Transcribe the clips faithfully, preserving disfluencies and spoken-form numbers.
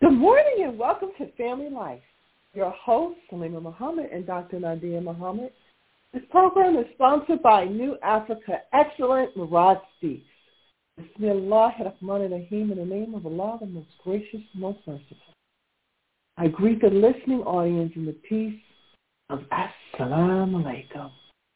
Good morning and welcome to Family Life. Your host, Salima Muhammad and Doctor Nadia Muhammad. This program is sponsored by New Africa Excellent Murad Speaks. Bismillah ar-Rahman ar-Rahim, in the name of Allah, the most gracious, most merciful. I greet the listening audience in the peace of Assalamu Alaikum.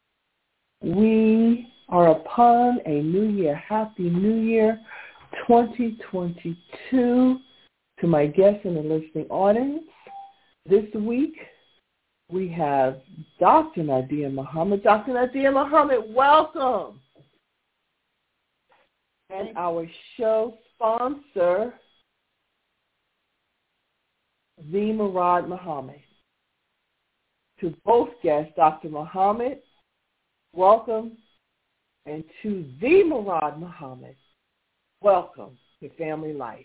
We are upon a new year. Happy New Year twenty twenty-two. To my guests in the listening audience, this week we have Doctor Nadia Muhammad. Doctor Nadia Muhammad, welcome. And our show sponsor, the Murad Muhammad. To both guests, Doctor Muhammad, welcome. And to the Murad Muhammad, welcome to Family Life.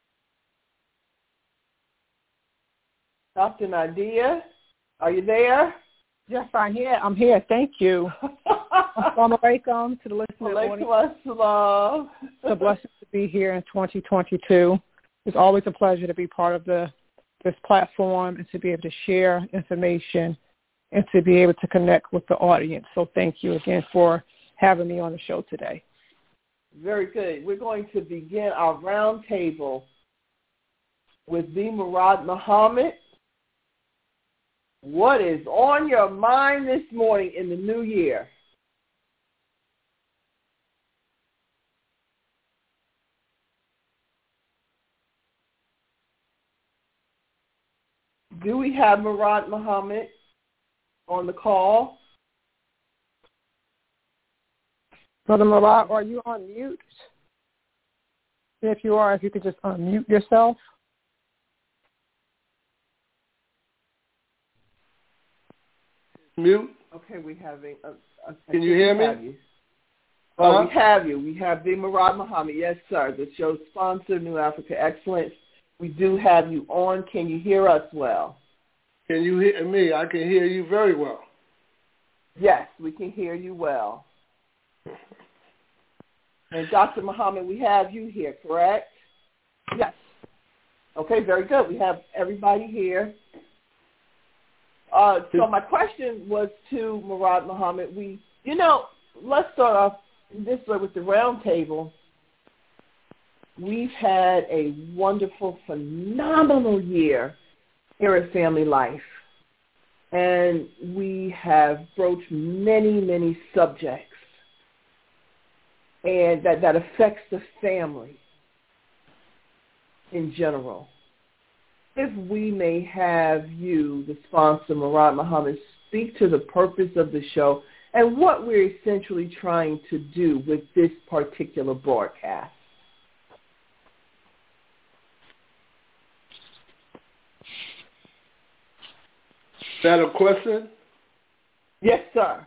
Doctor Nadia, are you there? Yes, I'm here. I'm here. Thank you. Assalamu alaikum to the listening audience. Assalam. It's a blessing to be here in twenty twenty-two. It's always a pleasure to be part of the this platform and to be able to share information and to be able to connect with the audience. So thank you again for having me on the show today. Very good. We're going to begin our roundtable with the Murad Muhammad. What is on your mind this morning in the new year? Do we have Murad Muhammad on the call? Brother Murad, are you on mute? If you are, if you could just unmute yourself. Mute. Okay, we having. A, a, Can you hear me? You. Oh, uh-huh. we have you. We have the Murad Muhammad. Yes, sir. The show's sponsor, New Africa Excellence. We do have you on. Can you hear us well? Can you hear me? I can hear you very well. Yes, we can hear you well. And Doctor Muhammad, we have you here, correct? Yes. Okay, very good. We have everybody here. Uh, so my question was to Murad Muhammad. We, you know, let's start off this way with the round table. We've had a wonderful, phenomenal year here at Family Life. And we have broached many, many subjects and that, that affects the family in general. If we may have you, the sponsor, Murad Muhammad, speak to the purpose of the show and what we're essentially trying to do with this particular broadcast. Is that a question? Yes, sir.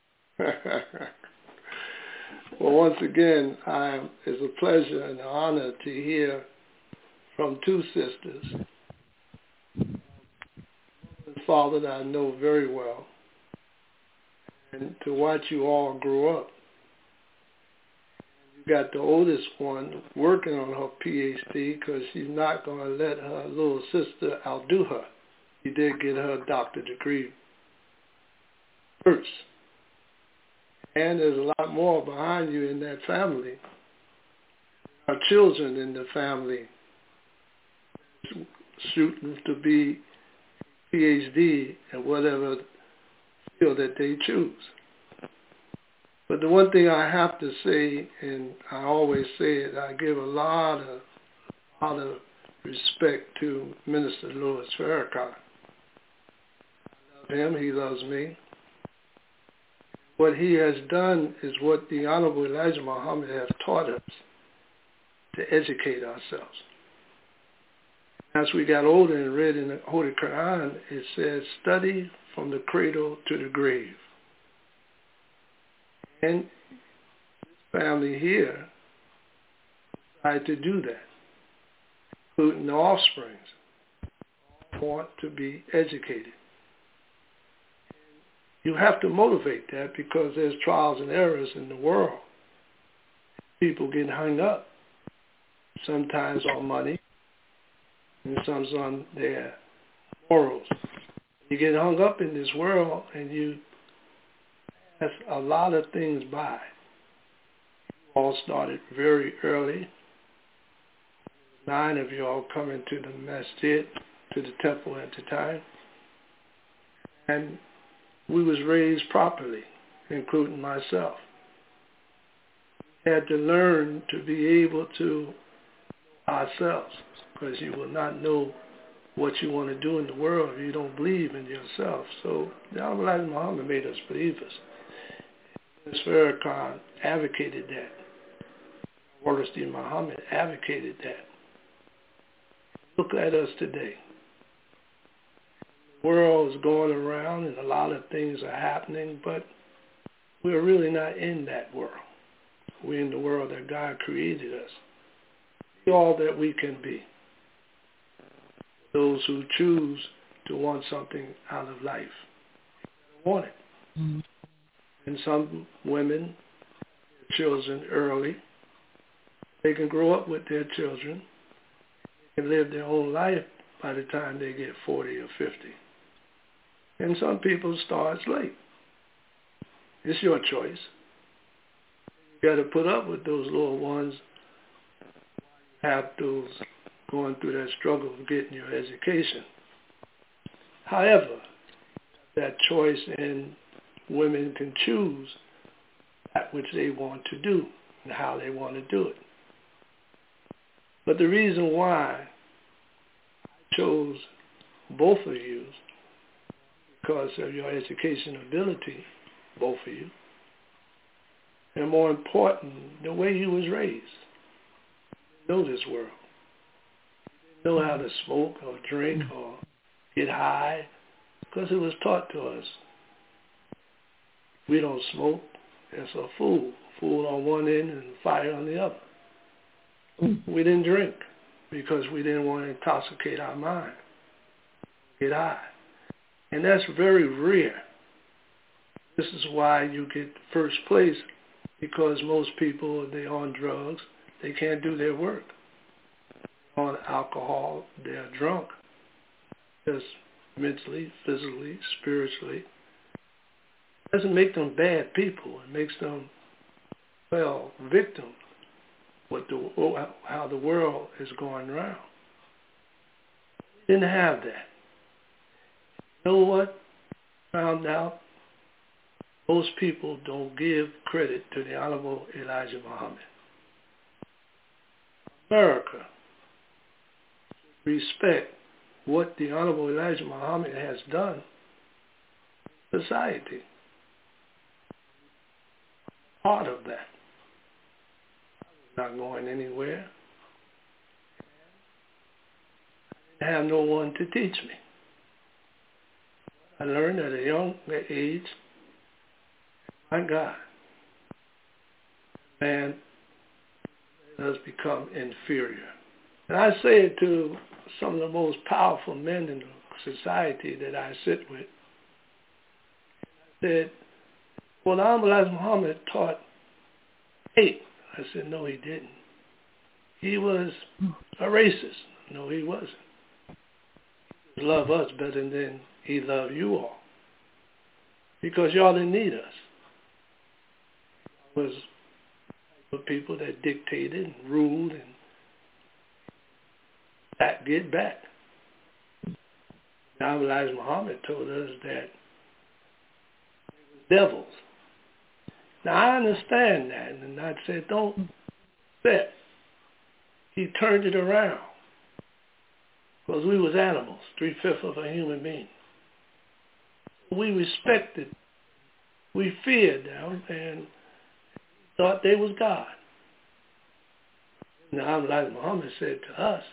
Well, once again, I, it's a pleasure and an honor to hear from two sisters. Father that I know very well, and to watch you all grow up. You got the oldest one working on her P H D because she's not going to let her little sister outdo her. She did get her doctorate degree first. And there's a lot more behind you in that family. Our children in the family shooting to be P H D in whatever field that they choose. But the one thing I have to say, and I always say it, I give a lot of, a lot of respect to Minister Louis Farrakhan. I love him, he loves me. What he has done is what the Honorable Elijah Muhammad has taught us, to educate ourselves. As we got older and read in the Holy Quran, it says, study from the cradle to the grave. And this family here decided to do that, including the offsprings, all want to be educated. You have to motivate that because there's trials and errors in the world. People get hung up, sometimes on money, and some on their morals. You get hung up in this world and you pass a lot of things by. You all started very early. Nine of you all coming to the masjid, to the temple at the time. And we was raised properly, including myself. We had to learn to be able to ourselves, because you will not know what you want to do in the world if you don't believe in yourself. So the Honorable Elijah Muhammad made us believers. Miz Farrakhan advocated that. Wallace D. Muhammad advocated that. Look at us today. The world is going around and a lot of things are happening, but we're really not in that world. We're in the world that God created us. Be all that we can be. Those who choose to want something out of life want it. Mm-hmm. And some women, children early, they can grow up with their children and live their own life by the time they get forty or fifty. And some people start late. It's your choice. You got to put up with those little ones, have those going through that struggle of getting your education. However, that choice, and women can choose that which they want to do and how they want to do it. But the reason why I chose both of you, because of your education ability, both of you, and more important, the way you was raised. You know this world. You didn't know how to smoke or drink or get high, because it was taught to us. We don't smoke. It's a fool. Fool on one end and fire on the other. We didn't drink because we didn't want to intoxicate our mind, get high. And that's very rare. This is why you get first place, because most people, they're on drugs. They can't do their work. On alcohol, they're drunk. Just mentally, physically, spiritually. It doesn't make them bad people. It makes them, well, victims. What the, how the world is going around. Didn't have that. You know what? Found out most people don't give credit to the Honorable Elijah Muhammad. America respect what the Honorable Elijah Muhammad has done in society. Part of that. Not going anywhere. I didn't have no one to teach me. I learned at a young age, my God, man does become inferior. And I say it to some of the most powerful men in society that I sit with. I said, well, the Honorable Elijah Muhammad taught hate. I said, no, he didn't. He was a racist. No, he wasn't. He loved us better than he loved you all. Because y'all didn't need us. It was the people that dictated and ruled and that get back. Now Elijah Muhammad told us that they were devils. Now, I understand that, and I said, don't bet. He turned it around, because we was animals, three-fifths of a human being. We respected, we feared them, and thought they was God. Now, like Muhammad said to us,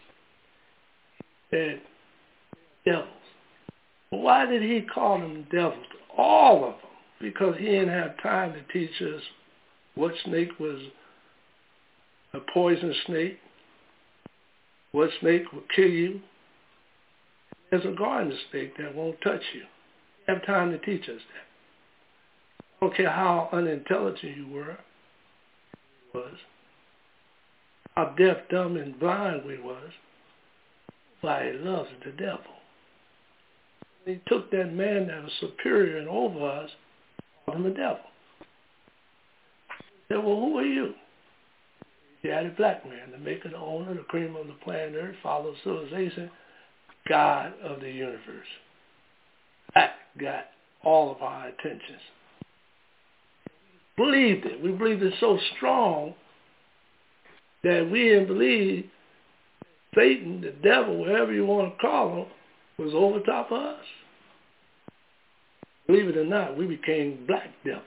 he said, devils. Well, why did he call them devils? All of them. Because he didn't have time to teach us what snake was a poison snake, what snake will kill you. There's a garden snake that won't touch you. You have time to teach us that. I don't care how unintelligent you were, was, how deaf, dumb, and blind we was. Why, he loves the devil. He took that man that was superior and over us, called him the devil. He said, well, who are you? He had a black man, the maker, the owner, the cream of the planet Earth, follower of civilization, God of the universe. That got all of our attentions. Believed it. We believed it so strong that we didn't believe Satan, the devil, whatever you want to call him, was over top of us. Believe it or not, we became black devils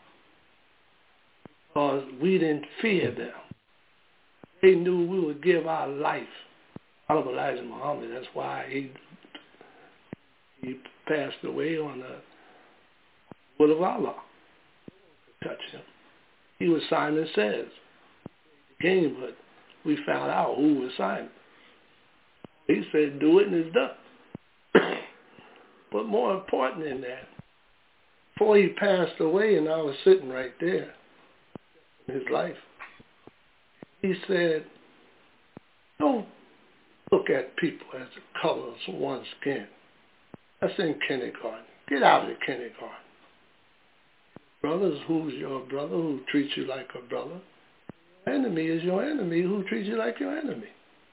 because we didn't fear them. They knew we would give our life. Honorable Elijah Muhammad, that's why he he passed away on the will of Allah. Touch him. He was Simon Says. Game, but we found out who was Simon. He said, do it and it's done. But more important than that, before he passed away and I was sitting right there in his life, he said, don't look at people as the color of one's skin. That's in kindergarten. Get out of the kindergarten. Brothers, who's your brother who treats you like a brother? Enemy is your enemy who treats you like your enemy.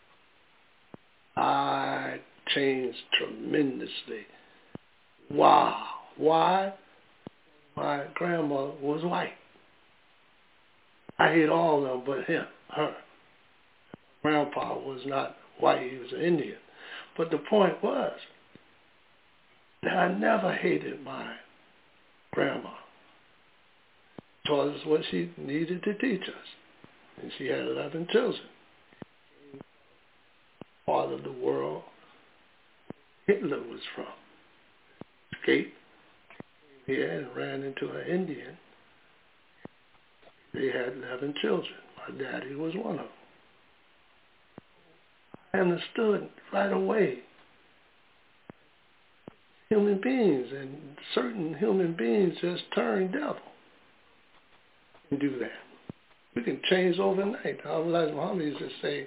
I changed tremendously. Wow. Why? My grandmother was white. I hate all of them but him, her. Grandpa was not white, he was an Indian. But the point was that I never hated my grandma. Taught us what she needed to teach us. And she had eleven children. Part of the world Hitler was from. Escaped here and ran into an Indian. They had eleven children. My daddy was one of them. I understood right away human beings, and certain human beings just turn devil and do that. We can change overnight. Elijah Muhammad used to say,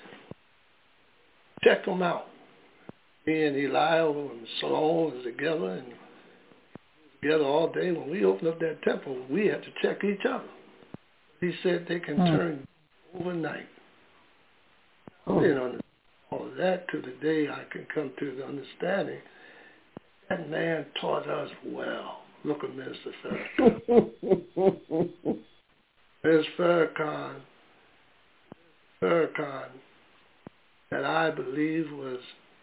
check them out. Me and Eliel and Salome was together and together all day. When we opened up that temple, we had to check each other. He said they can mm. turn overnight. Oh. I didn't understand all of that to the day I can come to the understanding. That man taught us well. Look at Mister Farrakhan. Miz Farrakhan, Farrakhan, that I believe was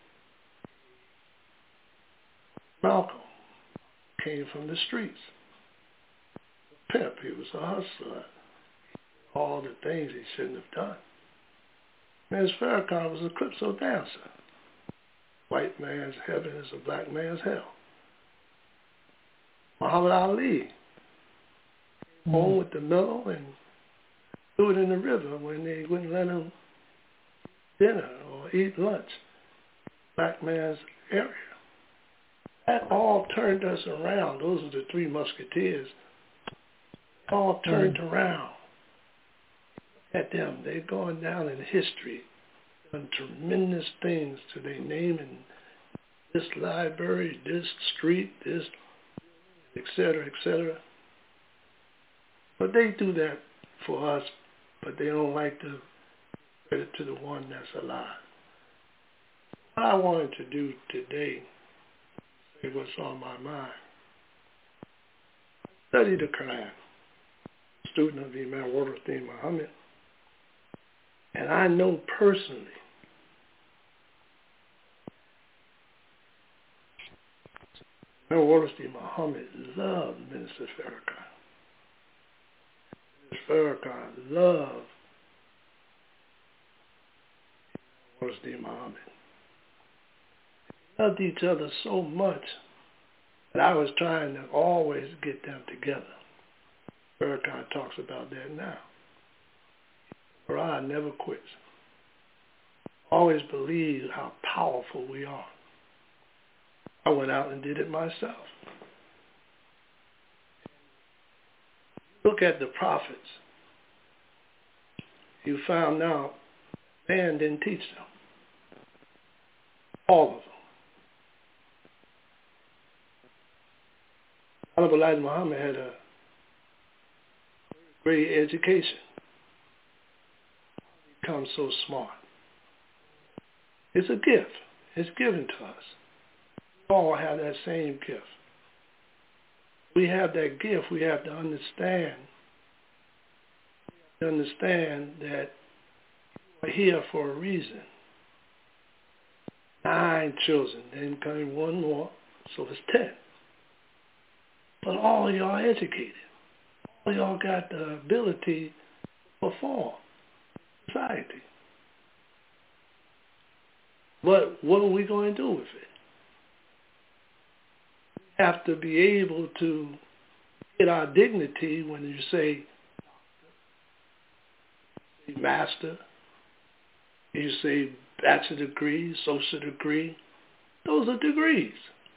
Malcolm, came from the streets. A pimp, he was a hustler. All the things he shouldn't have done. Miz Farrakhan was a calypso dancer. White man's heaven is a black man's hell. Muhammad Ali, home with the mellow and threw it in the river when they wouldn't let him dinner or eat lunch. Black man's area. That all turned us around. Those are the three musketeers. All turned mm. around. Look at them. They're going down in history. Done tremendous things to their name in this library, this street, this, et cetera, et cetera. But they do that for us, but they don't like to credit to the one that's alive. What I wanted to do today, say what's on my mind. Study the Quran, student of Imam Waterstein Muhammad, and I know personally Imam Waterstein Muhammad loved Minister Farrakhan. Farrakhan loved Waterstein Muhammad. They loved each other so much that I was trying to always get them together. Farrakhan talks about that now. Quran never quits. Always believe how powerful we are. I went out and did it myself. Look at the prophets. You found out man didn't teach them. All of them. Honorable Elijah Muhammad had a great education. He becomes so smart. It's a gift. It's given to us. We all have that same gift. We have that gift. We have to understand. We have to understand that we're here for a reason. Nine children, then came one more, so it's ten. But all of y'all educated. All of y'all got the ability to perform in society. But what are we going to do with it? We have to be able to get our dignity when you say master, you say bachelor degree, social degree. Those are degrees.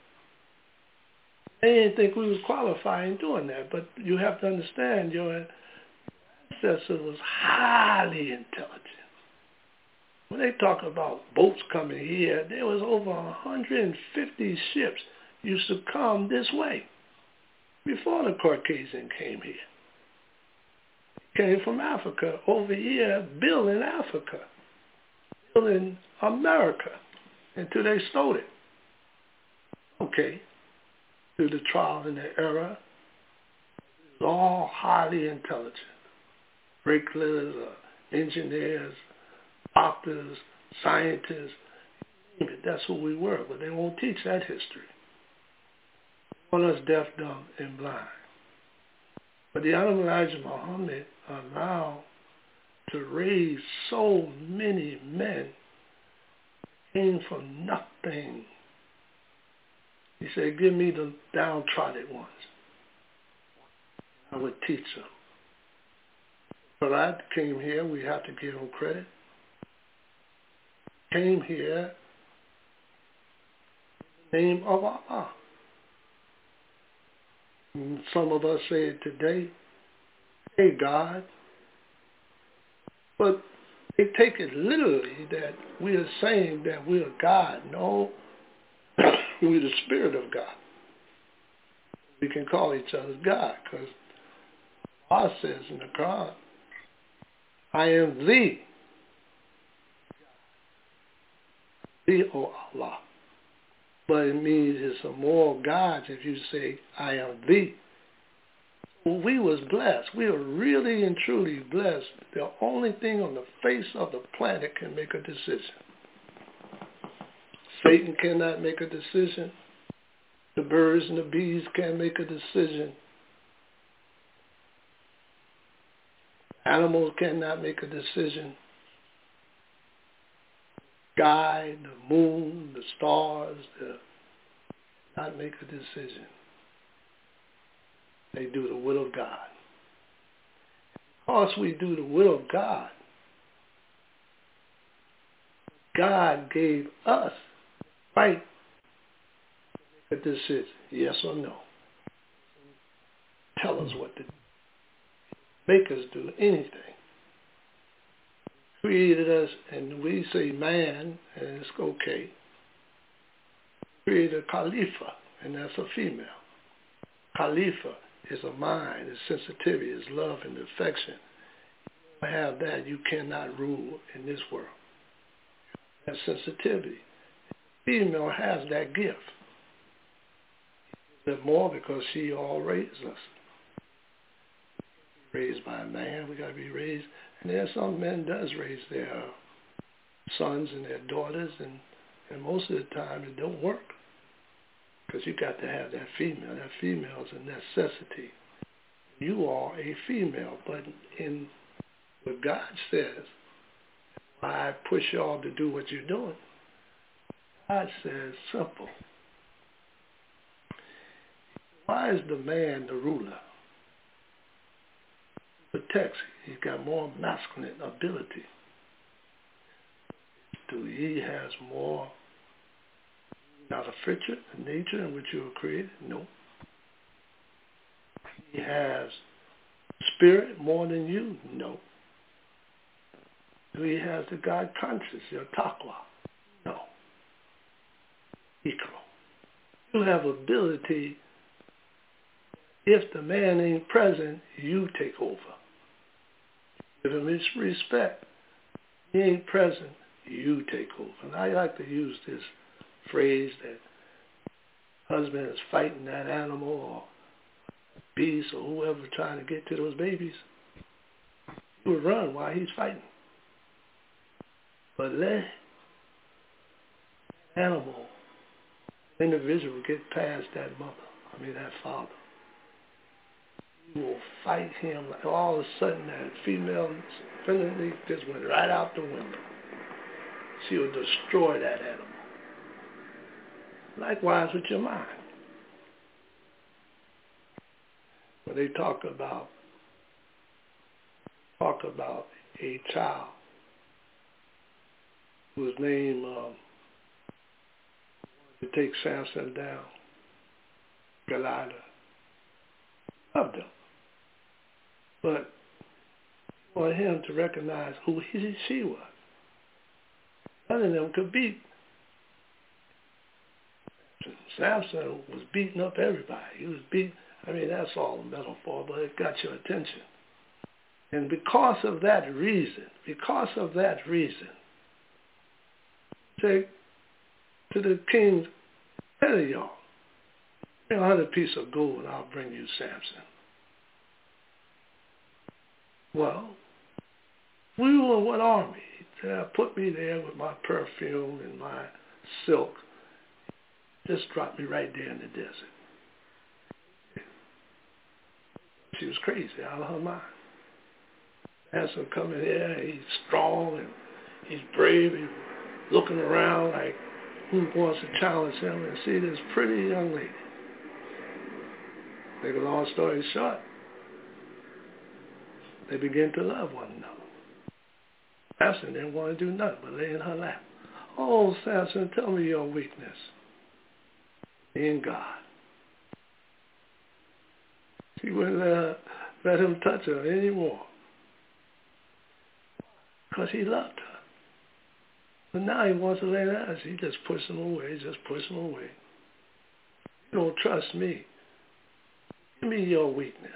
They didn't think we was qualified in doing that, but you have to understand your ancestor was highly intelligent. When they talk about boats coming here, there was over one hundred fifty ships used to come this way before the Caucasian came here. Came from Africa over here, building Africa, building America, until they stole it. Okay. Through the trial and the error, it's all highly intelligent. Bricklawyers, uh, engineers, doctors, scientists, you name it, that's who we were, but they won't teach that history. They want us deaf, dumb, and blind. But the Honorable Elijah Muhammad allowed to raise so many men came from nothing. He said, give me the downtrodden ones. I would teach them. Farad came here, we have to give him credit. Came here in the name of Allah. And some of us say it today, hey God. But they take it literally that we are saying that we are God. No, we're the Spirit of God. We can call each other God because Allah says in the Quran, I am thee. Thee, O Allah. But it means it's a more gods if you say, I am thee. Well, we was blessed. We were really and truly blessed. The only thing on the face of the planet can make a decision. Satan cannot make a decision. The birds and the bees can't make a decision. Animals cannot make a decision. Sky, the moon, the stars, the, not make a decision. They do the will of God. Because we do the will of God, God gave us the right to make a decision, yes or no. Tell us what to do. Make us do anything. Created us, and we say man, and it's okay. Created a Khalifa, and that's a female. Khalifa is a mind, is sensitivity, is love and affection. You have that, you cannot rule in this world. That sensitivity. The female has that gift. Is it more because she all raised us? Raised by a man, we got to be raised. And there are some men does raise their sons and their daughters, and, and most of the time it don't work. Because you got to have that female. That female is a necessity. You are a female, but in what God says, I push y'all to do what you're doing. God says simple. Why is the man the ruler? He protects. He's got more masculine ability. Do he has more out of feature, the nature in which you were created? No. He has spirit more than you? No. Do he has the God conscious, your taqwa? No. You have ability. If the man ain't present, you take over. Give him his respect. He ain't present, you take over. And I like to use this phrase that husband is fighting that animal or beast or whoever trying to get to those babies. He will run while he's fighting. But let animal, individual get past that mother, I mean that father. You will fight him. All of a sudden that female femininity just went right out the window. She will destroy that animal. Likewise with your mind. When they talk about talk about a child who was named um, to take Samson down, Delilah, loved him. But for him to recognize who he, she was. None of them could beat. Samson was beating up everybody. He was beat. I mean, that's all a metaphor, but it got your attention. And because of that reason, because of that reason, say to the king, ten of y'all, bring a hundred pieces of gold and I'll bring you Samson. Well, we were what army? He said, put me there with my perfume and my silk. Just dropped me right there in the desert. She was crazy, out of her mind. Samson coming here, he's strong and he's brave. He's looking around like who wants to challenge him and see this pretty young lady. Make a long story short, they begin to love one another. Samson didn't want to do nothing but lay in her lap. Oh, Samson, tell me your weakness. In God. She wouldn't let, her, let him touch her anymore. Because he loved her. But now he wants to lay down. She just pushed him away, just pushed him away. You don't trust me. Give me your weakness.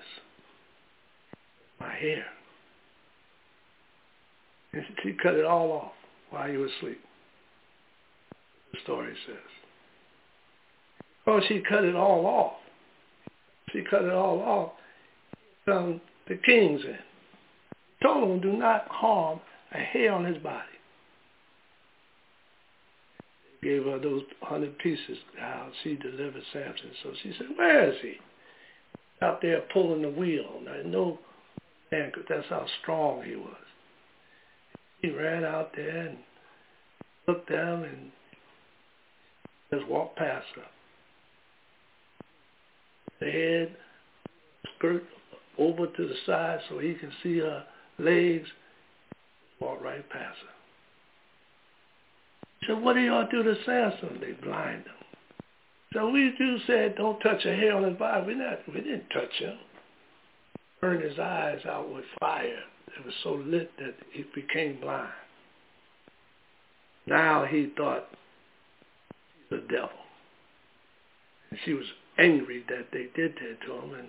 My hair. And she cut it all off while he was asleep. The story says. Oh, she cut it all off. She cut it all off. Found the kings in. Told him do not harm a hair on his body. Gave her those hundred pieces, how she delivered Samson. So she said, where is he? Out there pulling the wheel. I know man, cause that's how strong he was. He ran out there and looked down and just walked past her. The head, skirt over to the side so he can see her legs, walked right past her. He said, what do y'all do to Samson? They blind him. So we do said don't touch a hair on his body. We not we didn't touch him. Burned his eyes out with fire. It was so lit that he became blind. Now he thought he's a devil. And she was angry that they did that to him and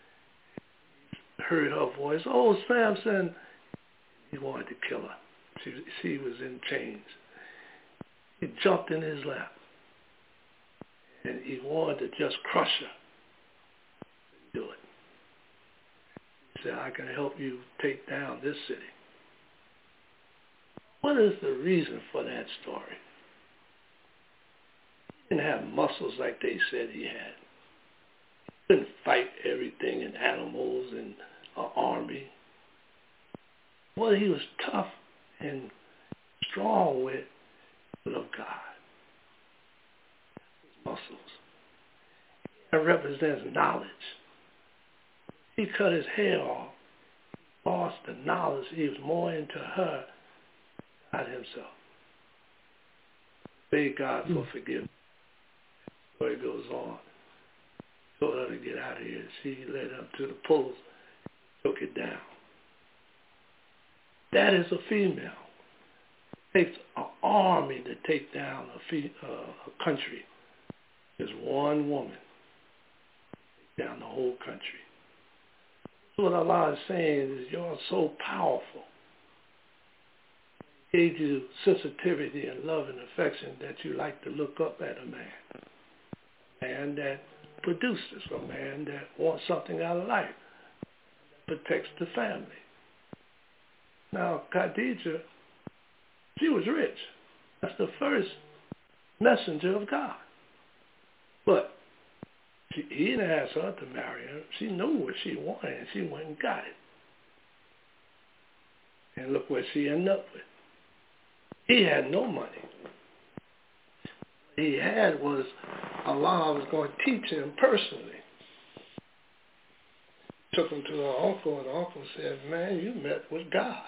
heard her voice, oh, Samson. He wanted to kill her. She, she was in chains. He jumped in his lap. And he wanted to just crush her. Do it. He said, I can help you take down this city. What is the reason for that story? He didn't have muscles like they said he had. He couldn't fight everything in animals and an army. What he was tough and strong with was of God. His muscles. That represents knowledge. He cut his hair off, lost the knowledge. He was more into her, not himself. Beg God for forgiveness. The story goes on. Told her to get out of here. She led him to the post, took it down. That is a female. It takes an army to take down a, fe- uh, a country. Just one woman down the whole country. What Allah is saying is you're so powerful. He gave you sensitivity and love and affection that you like to look up at a man. A man that produces, a man that wants something out of life, protects the family. Now, Khadijah, she was rich. That's the first messenger of God. But she, he didn't ask her to marry her. She knew what she wanted, and she went and got it. And look what she ended up with. He had no money. What he had was Allah was going to teach him personally. Took him to her uncle, and the uncle said, man, you met with God.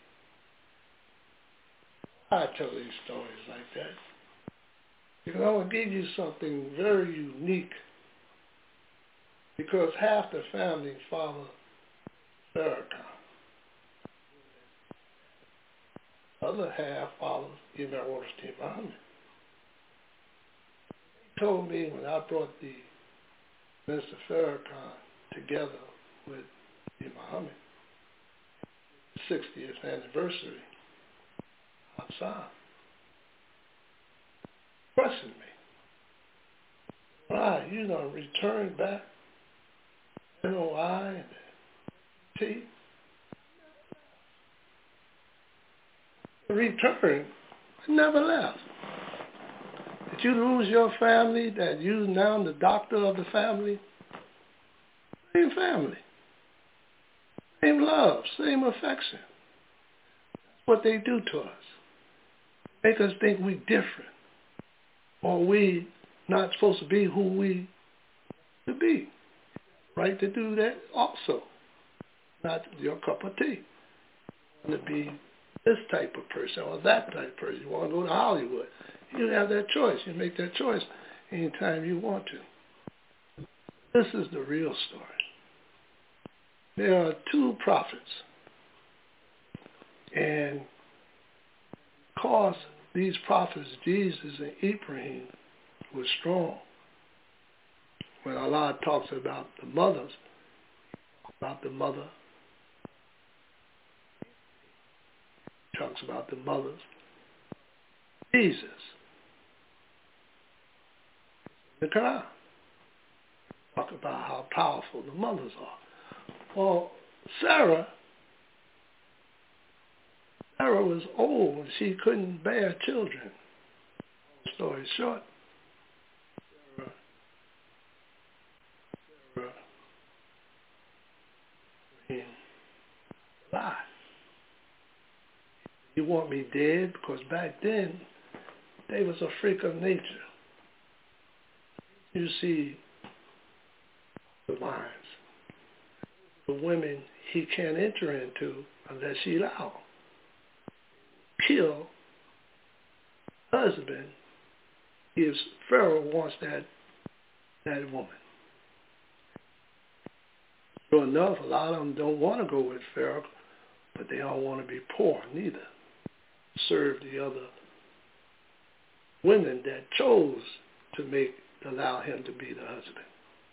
I tell these stories like that because I want to give you something very unique, because half the family follow Farrakhan. The other half follows Imam Orstein Muhammad. He told me when I brought the Minister Farrakhan together with Imam Muhammad, sixtieth anniversary outside, questioned me. Why, you done returned back N O I and T? Returned, never left. Did you lose your family that you now the doctor of the family? Same family. Same love, same affection. That's what they do to us. Make us think we're different, or we not supposed to be who we to be. Right to do that also. Not your cup of tea. You want to be this type of person or that type of person. You want to go to Hollywood. You have that choice. You make that choice anytime you want to. This is the real story. There are two prophets. And because these prophets, Jesus and Ibrahim, were strong, when Allah talks about the mothers, about the mother, he talks about the mothers, Jesus, the Quran, talk about how powerful the mothers are. Well, Sarah, Sarah was old and she couldn't bear children. Story short, Sarah, Sarah, Sarah alive. You want me dead? Because back then, they was a freak of nature. You see the lines. The women he can't enter into unless she allow. Kill husband if Pharaoh wants that that woman. Sure enough, a lot of them don't want to go with Pharaoh, but they don't want to be poor neither. Serve the other women that chose to make allow him to be the husband.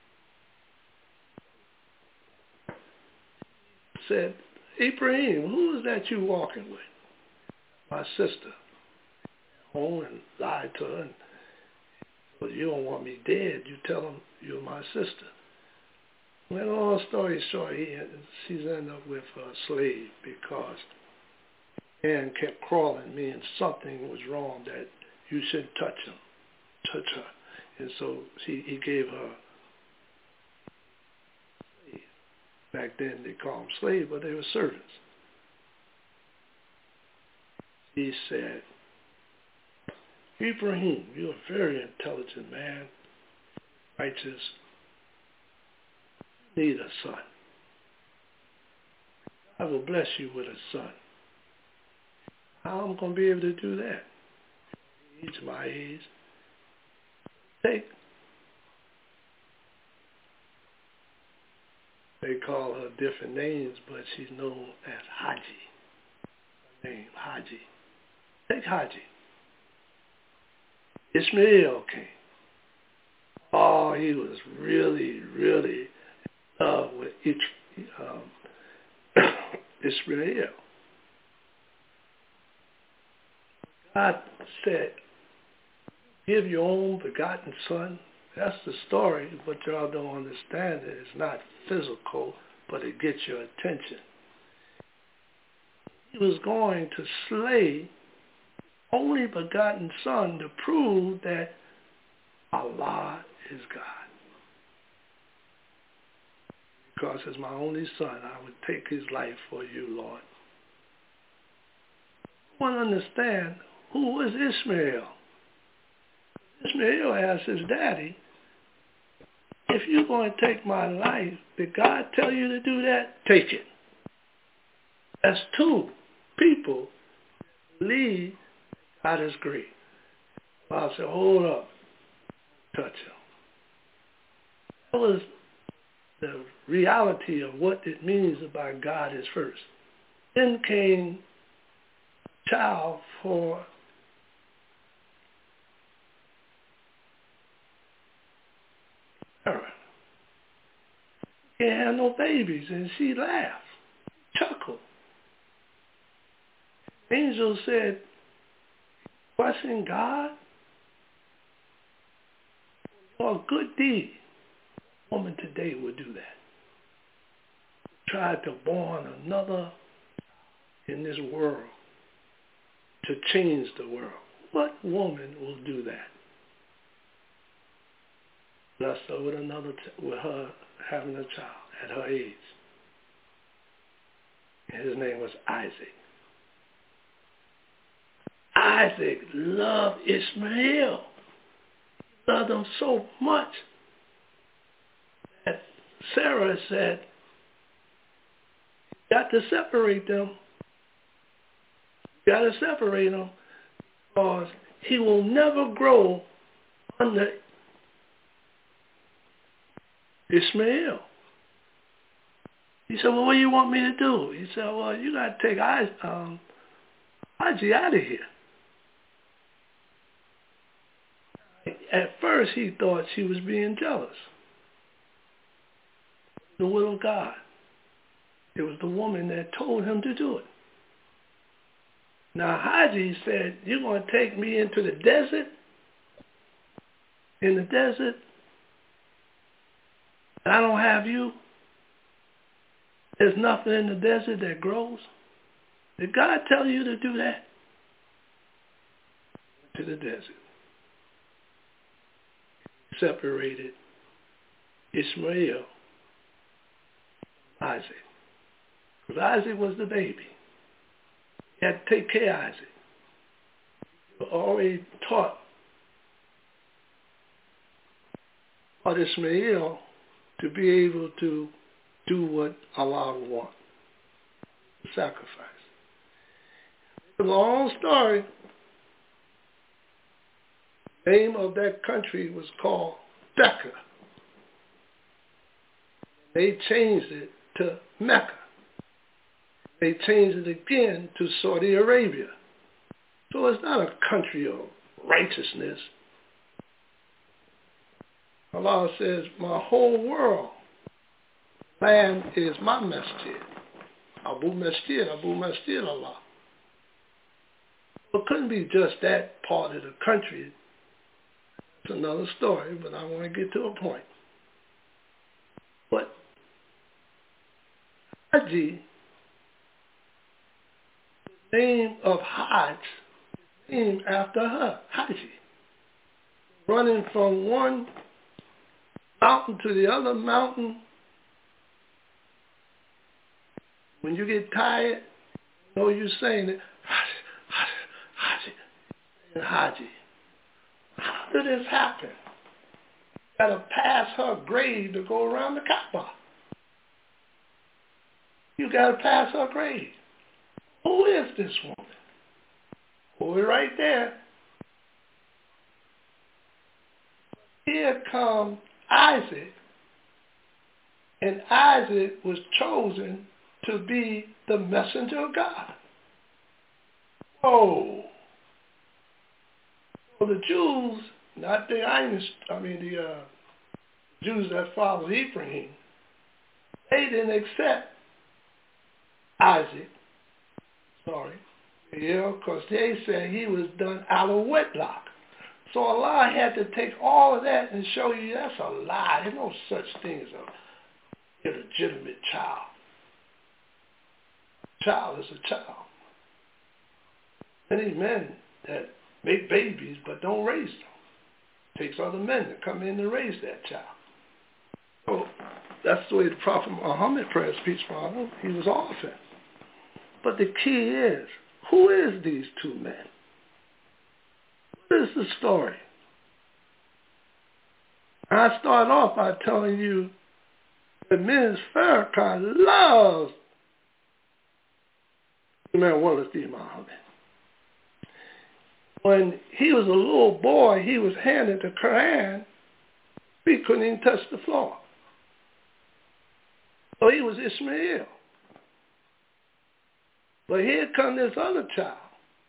Said, Ibrahim, who is that you walking with? My sister. Home and lied to her. And, well, you don't want me dead. You tell him you're my sister. Well, long story short, he, she's ended up with a slave because Anne kept crawling, meaning something was wrong that you shouldn't touch him, touch her. And so she, he gave her slave. Back then they called them slaves, but they were servants. He said, Ibrahim, you're a very intelligent man, righteous. You need a son. I will bless you with a son. How am I going to be able to do that? Age, my age. Take. They call her different names, but she's known as Haji. Her name, Haji. Take Haji. Ishmael came. Oh, he was really, really in love with each, um, Ishmael. God said, give your own begotten son. That's the story, but y'all don't understand it. It's not physical, but it gets your attention. He was going to slay only begotten son to prove that Allah is God. Because as my only son, I would take his life for you, Lord. I want to understand, who was Ishmael? Ishmael asked his daddy, if you're going to take my life, did God tell you to do that? Take it. That's two people believe God is great. I said, hold up, touch him. That was the reality of what it means about God is first. Then came child for Sarah. She can't have no babies, and she laughed, chuckled. The angel said, blessing God for a good deed. A woman today would do that. Tried to born another in this world to change the world. What woman will do that? Bless her with another, with her having a child at her age. And his name was Isaac. Isaac loved Ishmael. He loved him so much that Sarah said, you got to separate them. You got to separate them because he will never grow under Ishmael. He said, well, what do you want me to do? He said, well, you got to take um, Haji out of here. At first, he thought she was being jealous. The will of God. It was the woman that told him to do it. Now, Haji said, you're going to take me into the desert? In the desert? And I don't have you? There's nothing in the desert that grows? Did God tell you to do that? To the desert. Separated Ishmael from Isaac. Because Isaac was the baby. He had to take care of Isaac. He was already taught by Ishmael to be able to do what Allah would want. Sacrifice. It's a long story. The name of that country was called Becca. They changed it to Mecca. They changed it again to Saudi Arabia. So it's not a country of righteousness. Allah says, my whole world, land is my masjid. Abu Masjid, Abu Masjid Allah. It couldn't be just that part of the country. It's another story, but I want to get to a point. But Haji, the name of Hajj, is named after her, Haji. Running from one mountain to the other mountain. When you get tired, you know you're saying it, Haji, Haji, Haji, Haji. How did this happen? You got to pass her grave to go around the Kaaba. You got to pass her grave. Who is this woman? Hold it right there. Here comes Isaac, and Isaac was chosen to be the messenger of God. Oh. So the Jews, not the Irish, I mean the uh, Jews that followed Ibrahim, they didn't accept Isaac, sorry, you know, because they said he was done out of wedlock. So Allah had to take all of that and show you that's a lie. There's no such thing as a illegitimate child. Child is a child. Many men that make babies but don't raise them. It takes other men to come in to raise that child. So that's the way the Prophet Muhammad, praise peace upon him, he was orphaned. But the key is, who is these two men? What is the story? I start off by telling you that Miz Farrakhan loves Imam Wallace D. Muhammad. When he was a little boy, he was handed the Quran. He couldn't even touch the floor. So he was Ishmael. But here comes this other child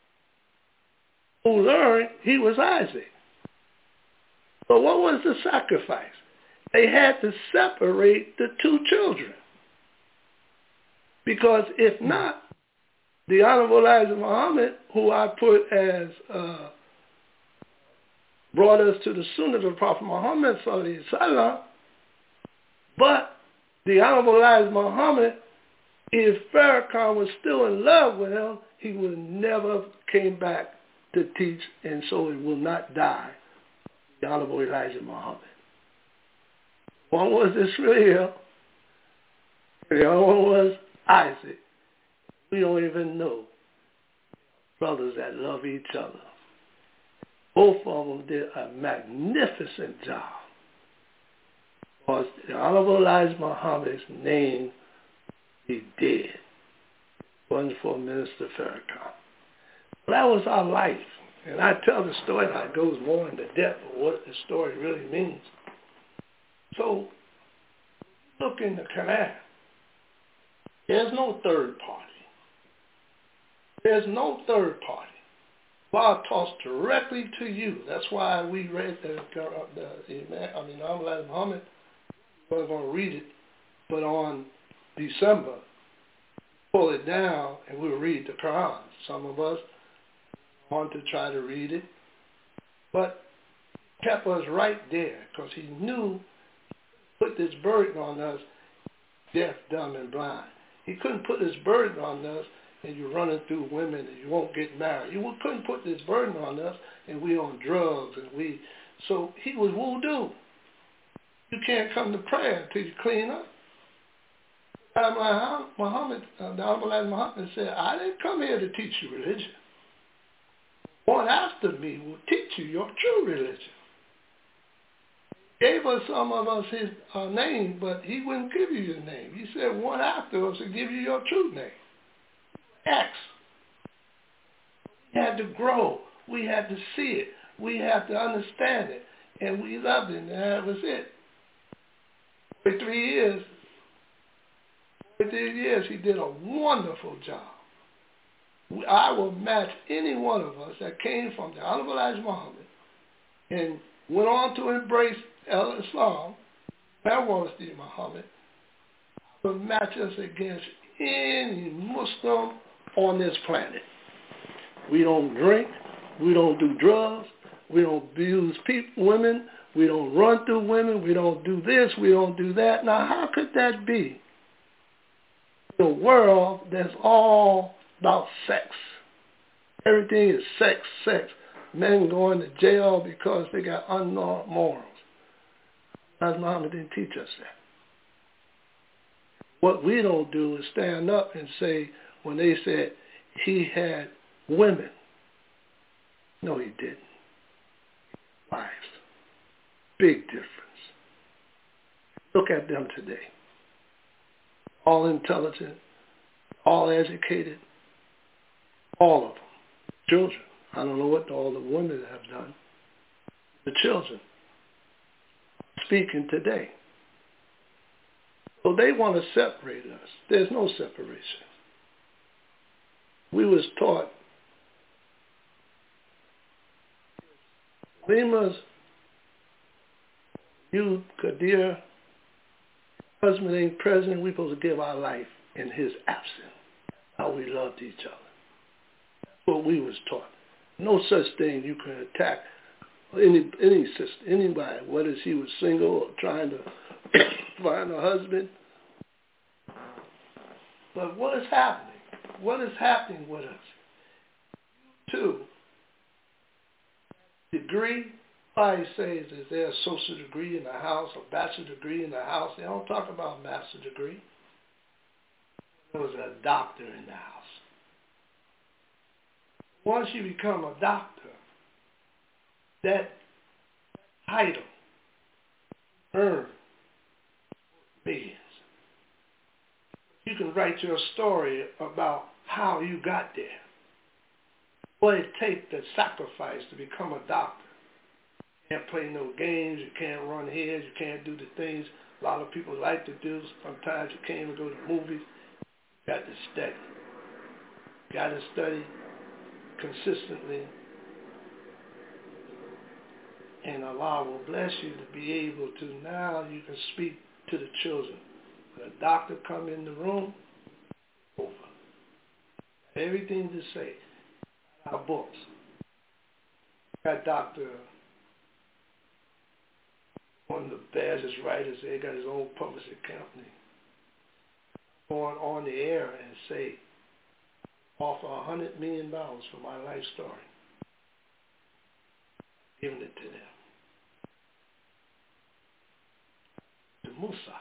who learned he was Isaac. So what was the sacrifice? They had to separate the two children. Because if not, the Honorable Elijah Muhammad, who I put as, uh, brought us to the Sunnah of the Prophet Muhammad, sallallahu alaihi wasallam, but the Honorable Elijah Muhammad, if Farrakhan was still in love with him, he would have never came back to teach, and so he will not die. The Honorable Elijah Muhammad. One was Israel, and the other one was Isaac. We don't even know brothers that love each other. Both of them did a magnificent job. Because the Honorable Elijah Muhammad's name, he did. It wasn't for Minister Farrakhan. That was our life. And I tell the story that goes more into depth of what the story really means. So, look in the Quran. There's no third party. There's no third party. Allah talks directly to you. That's why we read the, the, the I mean, Elijah Muhammad. We're going to read it, but on December, pull it down and we'll read the Quran. Some of us want to try to read it, but he kept us right there because he knew he put this burden on us, deaf, dumb, and blind. He couldn't put this burden on us and you're running through women and you won't get married. You couldn't put this burden on us and we on drugs and we. So he was voodoo. You can't come to prayer until you clean up. Muhammad, uh, the Honorable Muhammad said, I didn't come here to teach you religion. One after me will teach you your true religion. He gave us some of us his uh, name, but he wouldn't give you your name. He said one after us will give you your true name. X. We had to grow. We had to see it. We had to understand it. And we loved it, and that was it. For three years, for three years, he did a wonderful job. I will match any one of us that came from the Honorable Elijah Muhammad and went on to embrace Islam, that was the Muhammad, will match us against any Muslim on this planet. We don't drink. We don't do drugs. We don't abuse people, women. We don't run through women. We don't do this. We don't do that. Now, how could that be? In a world that's all about sex. Everything is sex, sex. Men going to jail because they got unnormed morals. As Muhammad didn't teach us that. What we don't do is stand up and say, when they said he had women. No, he didn't. Wives. Big difference. Look at them today. All intelligent, all educated, all of them. Children. I don't know what all the women have done. The children. Speaking today. So they want to separate us. There's no separation. We was taught Lima's You, Kadir, husband ain't present, we're supposed to give our life in his absence. How we loved each other. That's what we was taught. No such thing you can attack any any sister, anybody, whether she was single or trying to find a husband. But what is happening? What is happening with us? Two, degree. Somebody says, is there a social degree in the house, a bachelor degree in the house? They don't talk about master degree. There was a doctor in the house. Once you become a doctor, that title earned millions. You can write your story about how you got there, what it takes to sacrifice to become a doctor. You can't play no games, you can't run here, you can't do the things a lot of people like to do. Sometimes you can't even go to movies. You got to study. You got to study consistently, and Allah will bless you to be able to, now you can speak to the children. When a doctor come in the room, over. Everything to say. Our books. That doctor, one of the baddest writers, they got his own publishing company. Going on the air and say, offer a hundred million dollars for my life story. Giving it to them. To Musa.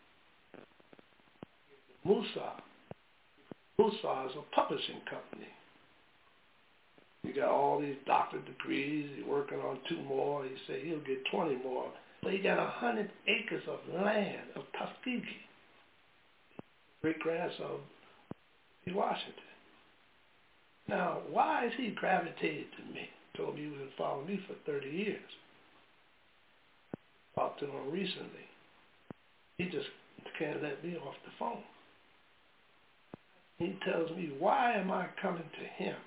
Musa. Musa is a publishing company. He got all these doctorate degrees. He's working on two more. He said he'll get twenty more. But he got a hundred acres of land of Tuskegee, great grandson of Washington. Now, why is he gravitated to me? Told me he was going to follow me for thirty years. Talked to him recently. He just can't let me off the phone. He tells me, why am I coming to him?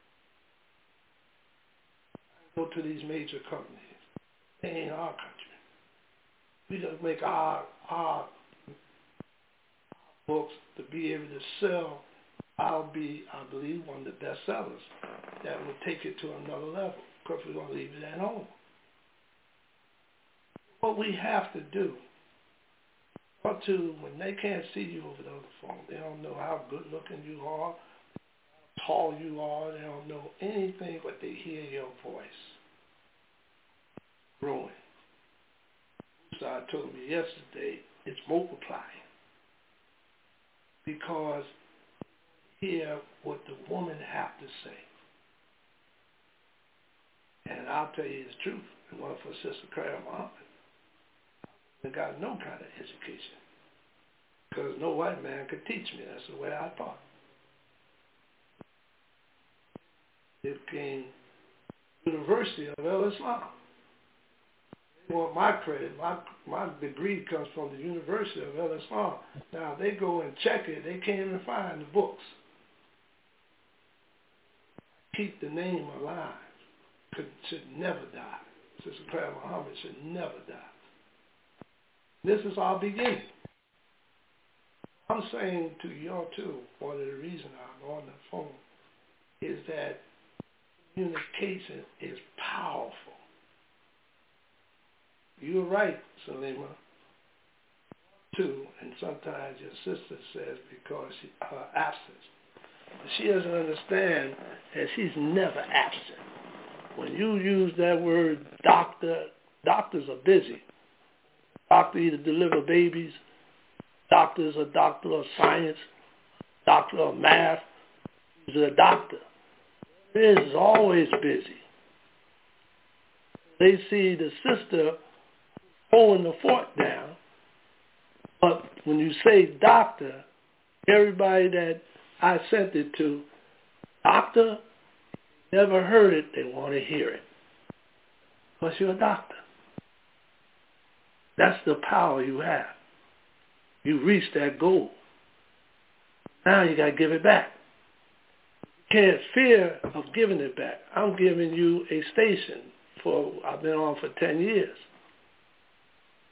I go to these major companies. They ain't our country. We just make our, our books to be able to sell. I'll be, I believe, one of the best sellers that will take it to another level. Of course, we're going to leave it at home. What we have to do, or to, when they can't see you over the other phone, they don't know how good looking you are, how tall you are, they don't know anything, but they hear your voice. Growing. So told me yesterday, it's multiplying. Because hear what the woman have to say. And I'll tell you the truth. And one for Sister Claire Muhammad, I got no kind of education. Because no white man could teach me. That's the way I thought. It came University of El Islam. They want my credit. My my degree comes from the University of El Islam. Now, they go and check it. They can't even find the books. Keep the name alive. Could, should never die. Sister Claire Muhammad should never die. This is our beginning. I'm saying to y'all too, one of the reasons I'm on the phone is that communication is powerful. You're right, Salima, too, and sometimes your sister says because she, her absence. But she doesn't understand that she's never absent. When you use that word doctor, doctors are busy. Doctor either deliver babies, doctor is a doctor of science, doctor of math, he's a doctor. It is always busy. They see the sister holding the fort down, but when you say doctor, everybody that I sent it to, doctor, never heard it, they want to hear it. Because you're a doctor. That's the power you have. You reached that goal. Now you got to give it back. You can't fear of giving it back. I'm giving you a station for, I've been on for ten years.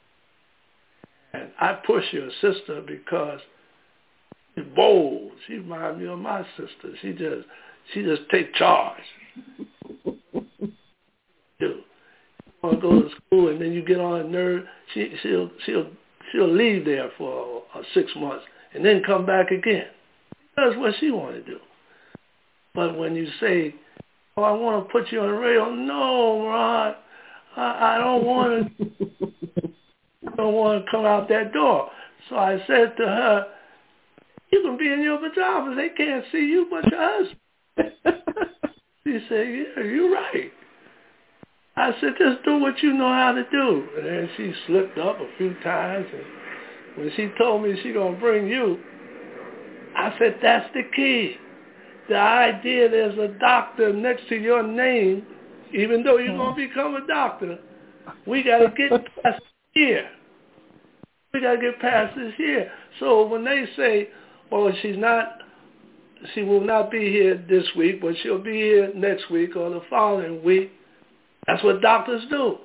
And I push your sister because she's bold. She reminds me of my sister. She just she just take charge. You want to go to school and then you get on her nerve. She she'll she'll she'll leave there for uh, six months and then come back again. That's what she want to do. But when you say, "Oh, I want to put you on the radio," no, Rod, I, I don't want to. I don't want to come out that door. So I said to her, "You can be in your pajamas. They can't see you but your husband." She said, "Yeah, you're right." I said, "Just do what you know how to do." And then she slipped up a few times. And when she told me she going to bring you, I said, "That's the key. The idea there's a doctor next to your name, even though you're going to become a doctor, we got to get past here. We got to get past this year." So when they say, "Well, she's not, she will not be here this week, but she'll be here next week or the following week," that's what doctors do.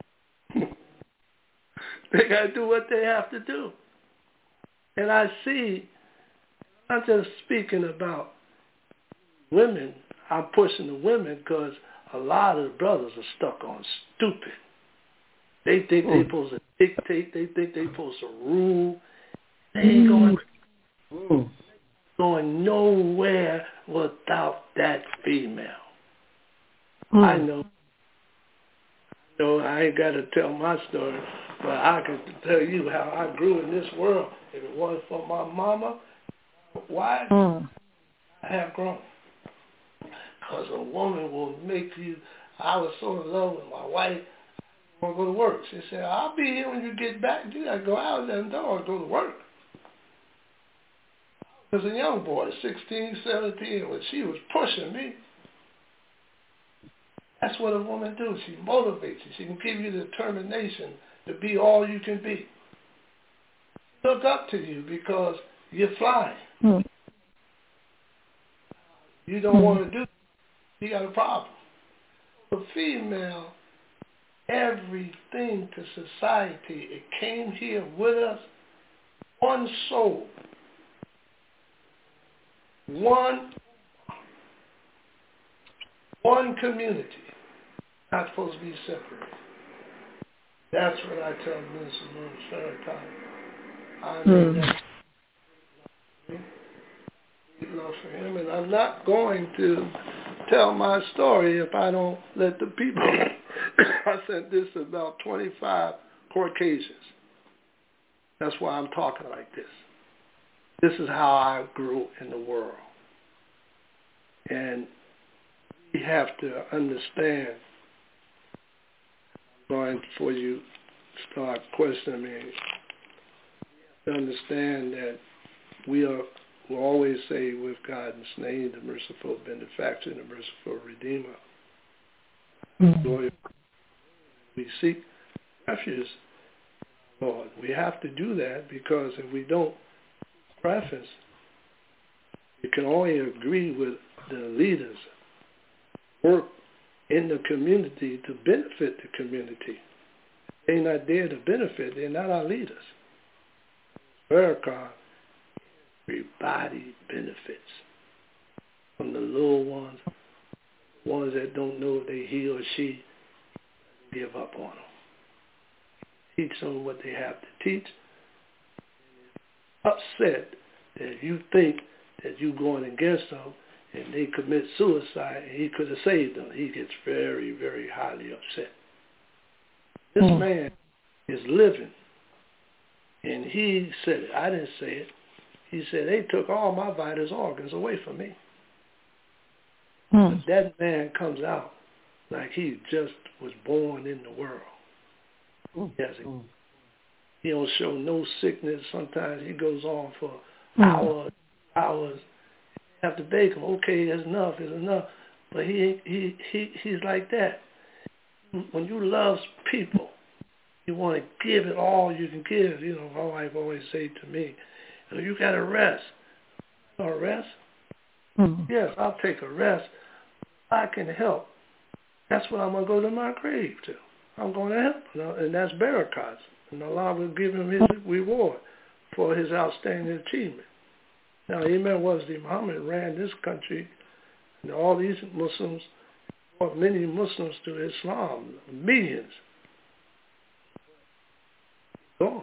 They got to do what they have to do. And I see, I'm not just speaking about women. I'm pushing the women because a lot of the brothers are stuck on stupid. They think they're supposed to dictate. They think they're supposed to rule. They ain't going, mm. going nowhere without that female. Mm. I know. I know I ain't got to tell my story, but I can tell you how I grew in this world. If it wasn't for my mama, why mm. I have grown? Because a woman will make you. I was so in love with my wife. I want to go to work. She said, "I'll be here when you get back. You got to go out that door and go to work." I was a young boy, sixteen, seventeen, when she was pushing me. That's what a woman does. She motivates you. She can give you the determination to be all you can be. Look up to you because you're flying. Mm. You don't mm. want to do it. You got a problem. A female, everything to society, it came here with us, one soul, one, one community, not supposed to be separated. That's what I tell Mister Moon Farrakhan. I mean, mm. that's love for him, and I'm not going to tell my story if I don't let the people. I sent this to about twenty-five Caucasians. That's why I'm talking like this. This is how I grew in the world. And we have to understand, going before you start questioning me, to understand that we are, we'll always say with God's name, the merciful benefactor and the merciful redeemer. Mm-hmm. We seek refuge, Lord. We have to do that because if we don't preface, we can only agree with the leaders, work in the community to benefit the community. They're not there to benefit. They're not our leaders. Farrakhan, everybody benefits. From the little ones, the ones that don't know if they he or she, give up on them. Teach them what they have to teach. Upset that you think that you're going against them and they commit suicide and he could have saved them. He gets very, very highly upset. This mm. man is living. And he said it. I didn't say it. He said, they took all my vital organs away from me. Mm. But that man comes out like he just was born in the world. Mm. He, has a, mm. he don't show no sickness. Sometimes he goes on for mm. hours, hours. You have to beg him, okay, that's enough, it's enough. But he he he he's like that. When you love people, you want to give it all you can give. You know, my wife always say to me, you got to rest. You want to rest? Mm. Yes, I'll take a rest. I can help. That's what I'm going to go to my grave to. I'm going to help. You know? And that's Baraka's. and Allah will give him his reward for his outstanding achievement. Now, Imam Wasdi Muhammad ran this country, and all these Muslims, brought many Muslims to Islam, millions. Gone.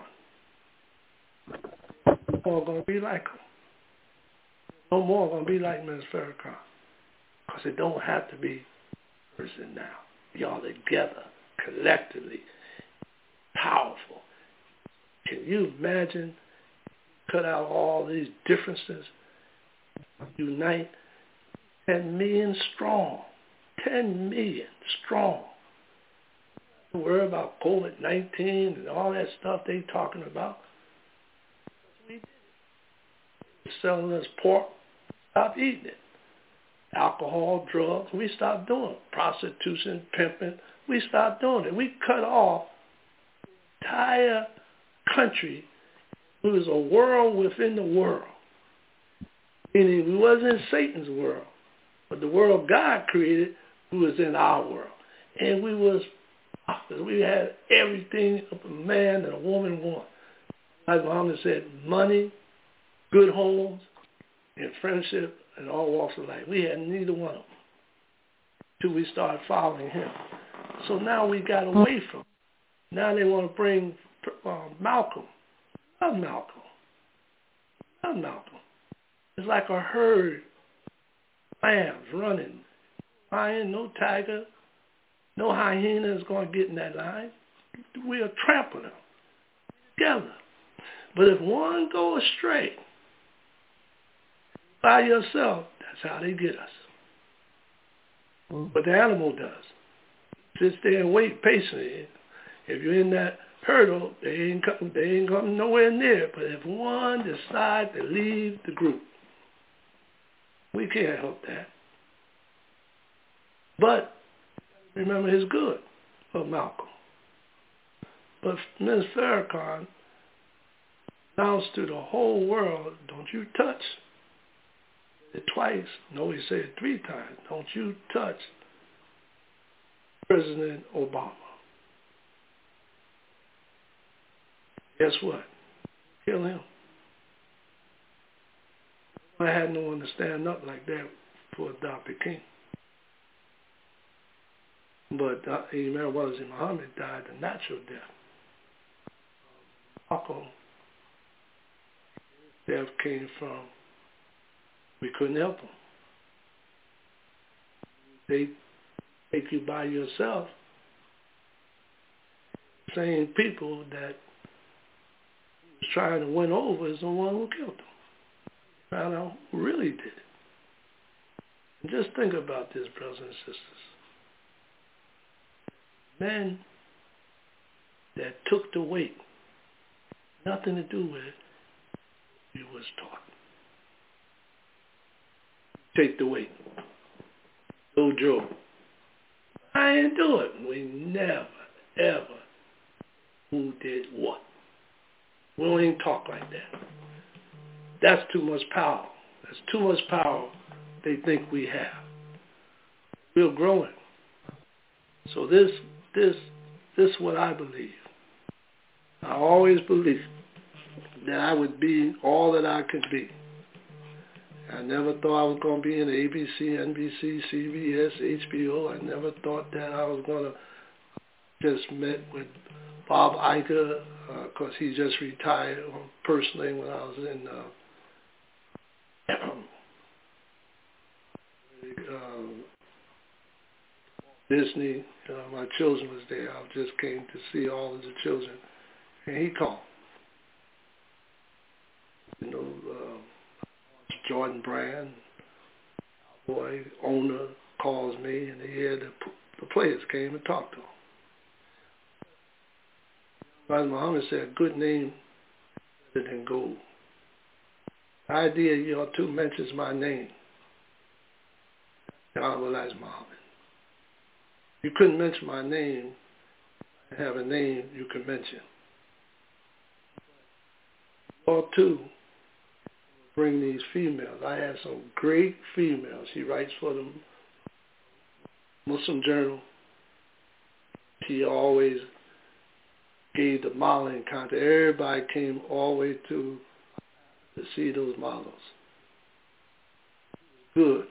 No more going to be like him. No more going to be like Miz Farrakhan. Because it don't have to be person now. Y'all together, collectively, powerful. Can you imagine? Cut out all these differences, unite, ten million strong, ten million strong. Don't worry about COVID nineteen and all that stuff they talking about. We did it. Selling us pork, stop eating it. Alcohol, drugs, we stopped doing it. Prostitution, pimping, we stopped doing it. We cut off the entire country. It was a world within the world. Meaning we wasn't in Satan's world, but the world God created, we was in our world. And we was, we had everything a man and a woman want. Like Muhammad said, money, good homes, and friendship, and all walks of life. We had neither one of them until we started following him. So now we got away from him. Now they want to bring um, Malcolm. Love Malcolm. Love Malcolm. It's like a herd of lambs running. Lion, no tiger, no hyena is going to get in that line. We'll trample them together. But if one goes astray by yourself, that's how they get us. But the animal does. Sits there and wait patiently. If you're in that hurdle, they ain't coming, they ain't coming nowhere near. But if one decides to leave the group, we can't help that. But remember his good of Malcolm. But Miz Farrakhan announced to the whole world, don't you touch it twice. No, he said it three times. Don't you touch President Obama. Guess what? Kill him. I had no one to stand up like that for Doctor King. But Imam Wasdi Muhammad died a natural death. Malcolm, death came from, we couldn't help him. They take you by yourself. Same people that was trying to win over is the one who killed him. Found out who really did it. And just think about this, brothers and sisters. Men that took the weight, nothing to do with it, you was taught. Take the weight. No Joe. I ain't do it. We never, ever who did what. We don't even talk like that. That's too much power. That's too much power they think we have. We're growing. So this, this, this is what I believe. I always believed that I would be all that I could be. I never thought I was going to be in A B C, N B C, C B S, H B O. I never thought that I was going to just met with Bob Iger because uh, he just retired personally when I was in uh, uh, Disney. Uh, my children was there. I just came to see all of the children, and he called. You know, uh, Jordan Brand, boy owner, calls me, and they hear the, the players came and talked to him. Brother Muhammad said, good name better than gold. The idea y'all two mentions my name. God will ask Muhammad. You couldn't mention my name and have a name you could mention. Y'all two bring these females. I had some great females. She writes for the Muslim Journal. She always gave the modeling contest. Everybody came all the way to to see those models. Good.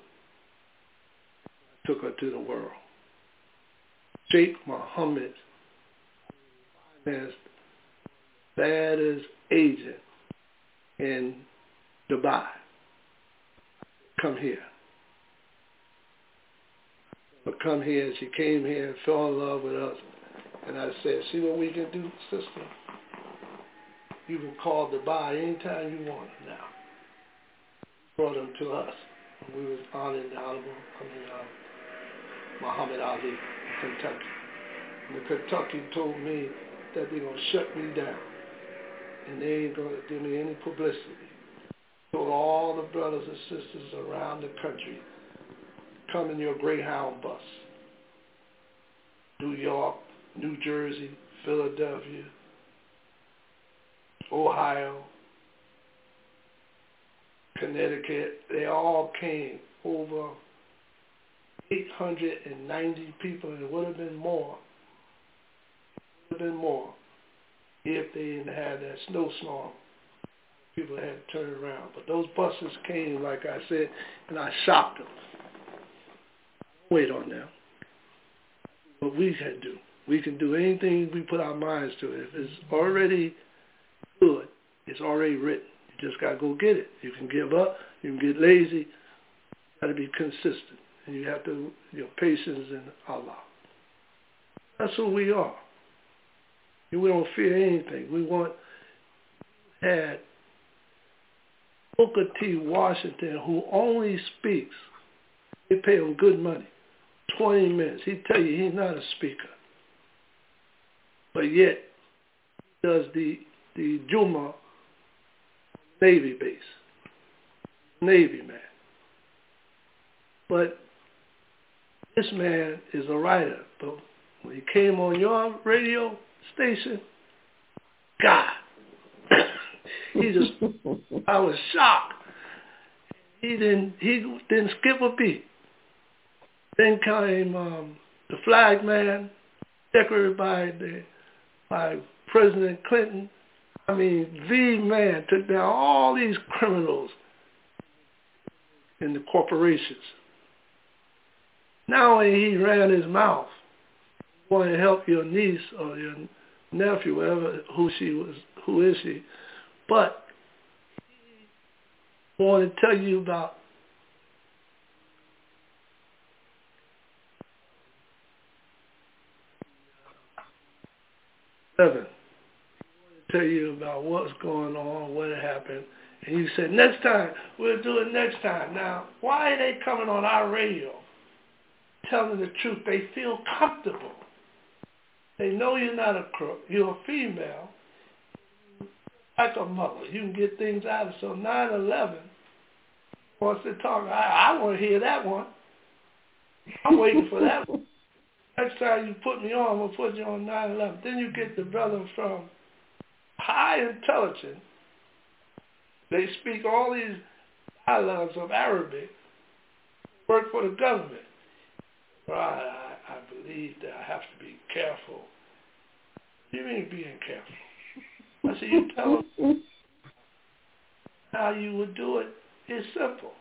I took her to the world. Sheikh Mohammed financed the baddest agent in Dubai. Come here. But come here. And she came here and fell in love with us. And I said, see what we can do, sister? You can call Dubai anytime you want now. Brought them to us. And we was honoring the Honorable, I mean, uh, Muhammad Ali in Kentucky. And the Kentucky told me that they're going to shut me down. And they ain't going to give me any publicity. Told all the brothers and sisters around the country, come in your Greyhound bus. New York, New Jersey, Philadelphia, Ohio, Connecticut, they all came. Over eight hundred ninety people, and it would have been more. It would have been more if they didn't have that snowstorm. People had to turn around. But those buses came, like I said, and I shopped them. Wait on them. What we can do. We can do anything we put our minds to. If it's already good, it's already written. You just got to go get it. You can give up. You can get lazy. You got to be consistent. And you have to, your patience in Allah. That's who we are. We don't fear anything. We want, had Booker T. Washington, who only speaks, they pay him good money, twenty minutes. He tell you he's not a speaker. But yet, he does the, the Juma Navy base. Navy man. But this man is a writer. But when he came on your radio station, God, he just, I was shocked. He didn't, he didn't skip a beat. Then came um, the flag man, decorated by the, by President Clinton. I mean, the man took down all these criminals in the corporations. Now when he ran his mouth, wanted to help your niece or your nephew, whatever, who she was, who is she, but he wanted to tell you about seven. Tell you about what's going on, what happened, and you said, next time, we'll do it next time. Now, why are they coming on our radio telling the truth? They feel comfortable. They know you're not a crook. You're a female. Like a mother. You can get things out of it. So nine eleven wants to talk. I, I want to hear that one. I'm waiting for that one. Next time you put me on, I'm going to put you on nine eleven. Then you get the brother from high intelligence. They speak all these dialogues of Arabic, work for the government. Well, I, I, I believe that I have to be careful. What do you mean being careful? I said, you tell them how you would do it. It's simple.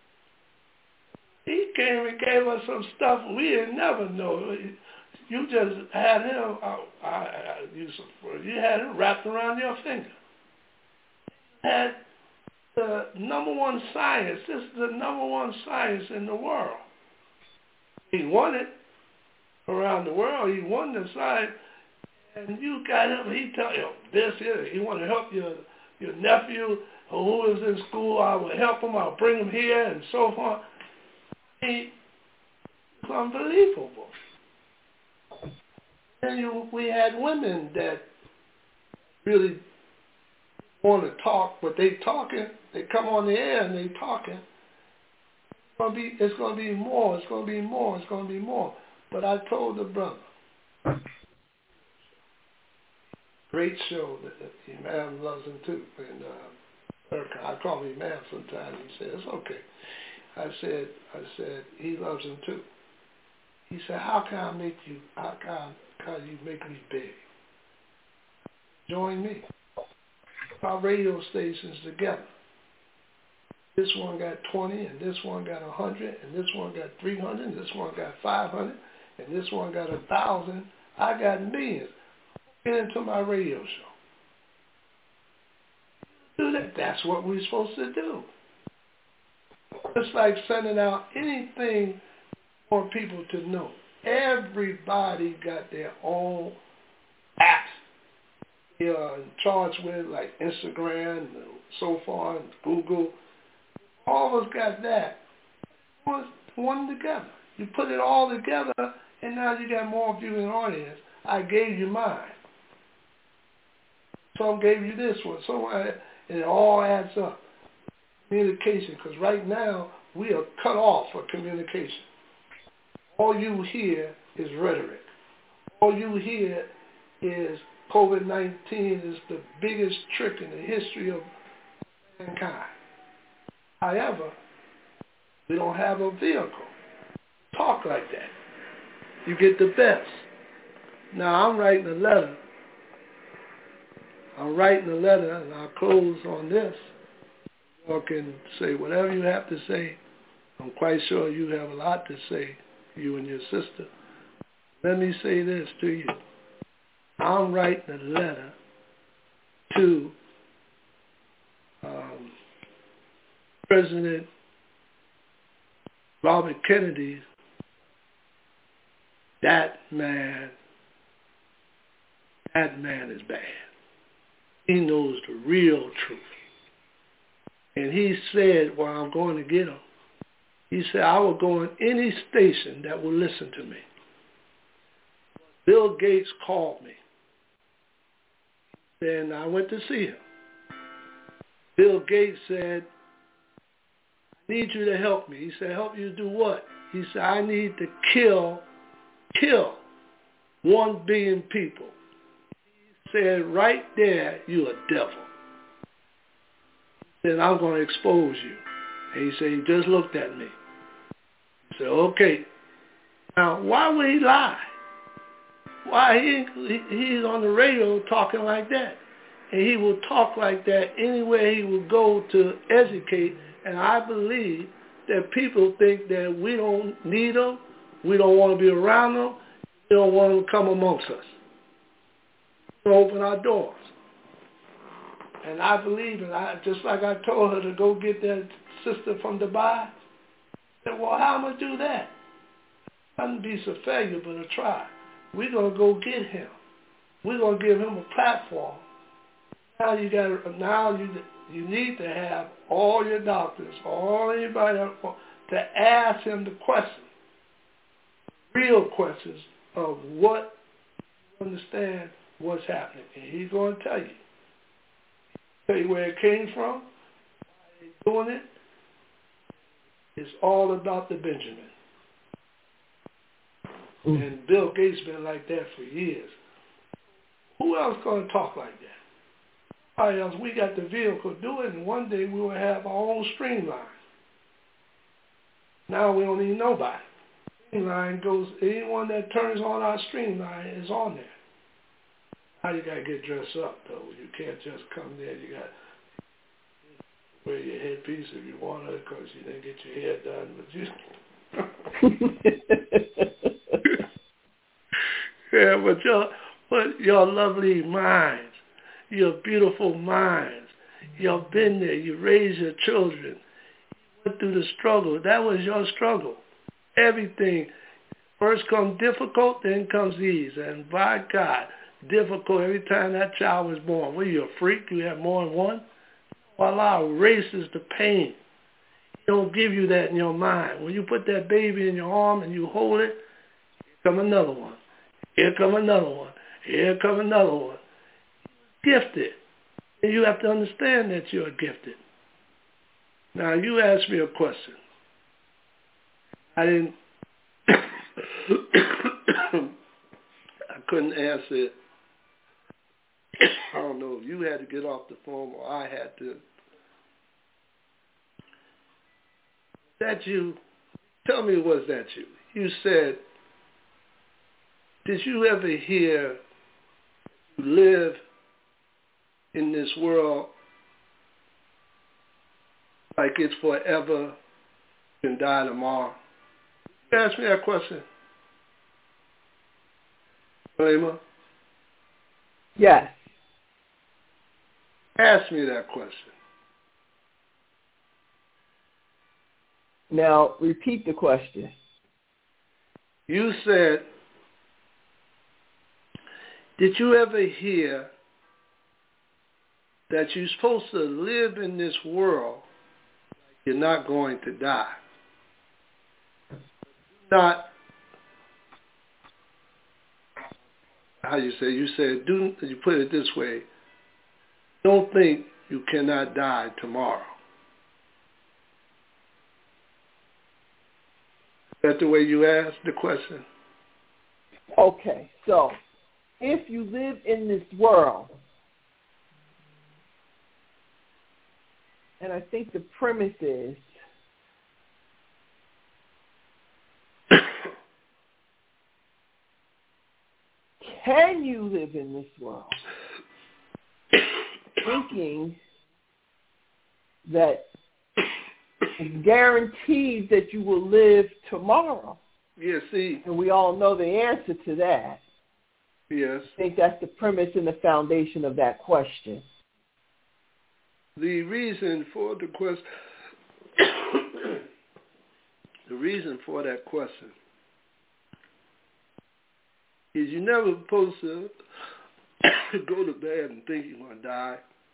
He came and gave us some stuff we didn't never know. You just had him, I, I, I use some, you had him wrapped around your finger. Had the number one science. This is the number one science in the world. He won it around the world. He won the science. And you got him, he tell you, this here, he want to help your, your nephew who is in school. I will help him. I'll bring him here and so forth. He, it's unbelievable. And you, we had women that really want to talk, but they talking. They come on the air and they talking. It's gonna be, it's gonna be more. It's gonna be more. It's gonna be more. But I told the brother, great show. The Imam loves him too. And uh, I call him Imam sometimes. He said it's okay. I said, I said he loves him too. He said, how can I make you? How can, how can you make me big? join me. Our radio stations together. This one got twenty, and this one got one hundred, and this one got three hundred, and this one got five hundred, and this one got one thousand. I got millions. Get into my radio show. Do that. That's what we're supposed to do. It's like sending out anything for people to know. Everybody got their own apps they are in charge with, like Instagram, and so far, and Google. All of us got that. One, one together. You put it all together, and now you got more viewing audience. I gave you mine. Some gave you this one. So I, and it all adds up. Communication, because right now we are cut off for communication. All you hear is rhetoric. All you hear is COVID nineteen is the biggest trick in the history of mankind. However, we don't have a vehicle. Talk like that. You get the best. Now I'm writing a letter. I'm writing a letter, and I'll close on this. You can say whatever you have to say. I'm quite sure you have a lot to say, you and your sister. Let me say this to you. I'm writing a letter to um, President Robert Kennedy. That man, that man is bad. He knows the real truth. And he said, well, I'm going to get him. He said, I will go on any station that will listen to me. Bill Gates called me. And I went to see him. Bill Gates said, I need you to help me. He said, help you do what? He said, I need to kill, kill one billion people. He said, right there, you a devil. He said, I'm going to expose you. And he said, he just looked at me. He said, okay. Now, why would he lie? Why he, he he's on the radio talking like that. And he will talk like that anywhere he will go to educate. And I believe that people think that we don't need them, we don't want to be around them, we don't want them to come amongst us. We open our doors. And I believe it. I, just like I told her to go get that sister from Dubai. I said, well, how am I going to do that? It wouldn't be so failure, but a try. We're going to go get him. We're going to give him a platform. Now you got. Now you you need to have all your doctors, all anybody to ask him the questions, real questions of what you understand what's happening, and he's going to tell you. Tell you where it came from, why they're doing it. It's all about the Benjamin. Mm. And Bill Gates been like that for years. Who else going to talk like that? Nobody else. We got the vehicle to do it, and one day we will have our own streamline. Now we don't need nobody. Streamline goes, anyone that turns on our streamline is on there. Now you got to get dressed up, though. You can't just come there. You got to wear your headpiece if you want to, because you didn't get your hair done. But you, yeah, but your, but your lovely minds, your beautiful minds, you've been there. You raised your children. You went through the struggle. That was your struggle. Everything first comes difficult, then comes ease, and by God. Difficult every time that child was born. Were you a freak? You have more than one? Allah erases the pain. He don't give you that in your mind. When you put that baby in your arm and you hold it, here come another one. Here come another one. Here come another one. Gifted. And you have to understand that you're gifted. Now, you asked me a question. I didn't, I couldn't answer it. I don't know if you had to get off the phone or I had to. That you, tell me, was that you? You said, did you ever hear you live in this world like it's forever, you can die tomorrow? You ask me that question, Rayma? Yes. Ask me that question. Now, repeat the question. You said, did you ever hear that you're supposed to live in this world, you're not going to die? Not, how you say, you said, do, you put it this way, don't think you cannot die tomorrow. Is that the way you asked the question? Okay, so if you live in this world, and I think the premise is can you live in this world thinking that it's guaranteed that you will live tomorrow? Yeah, see. And we all know the answer to that. Yes. I think that's the premise and the foundation of that question. The reason for the question, the reason for that question is you're never supposed to go to bed and think you're going to die.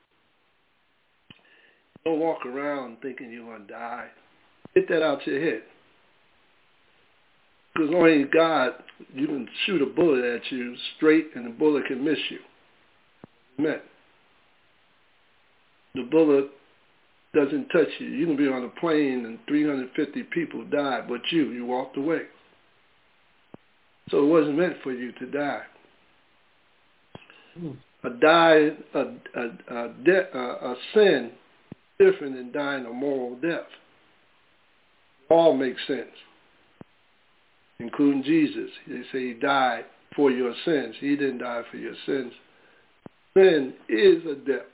Don't walk around thinking you're going to die. Get that out your head. Because only God, you can shoot a bullet at you straight and the bullet can miss you. Amen. The bullet doesn't touch you. You can be on a plane and three hundred fifty people die, but you, you walked away. So it wasn't meant for you to die. Mm. A die, a, a, a, de- a, a sin is different than dying a moral death. All makes sense, including Jesus. They say he died for your sins. He didn't die for your sins. Sin is a death.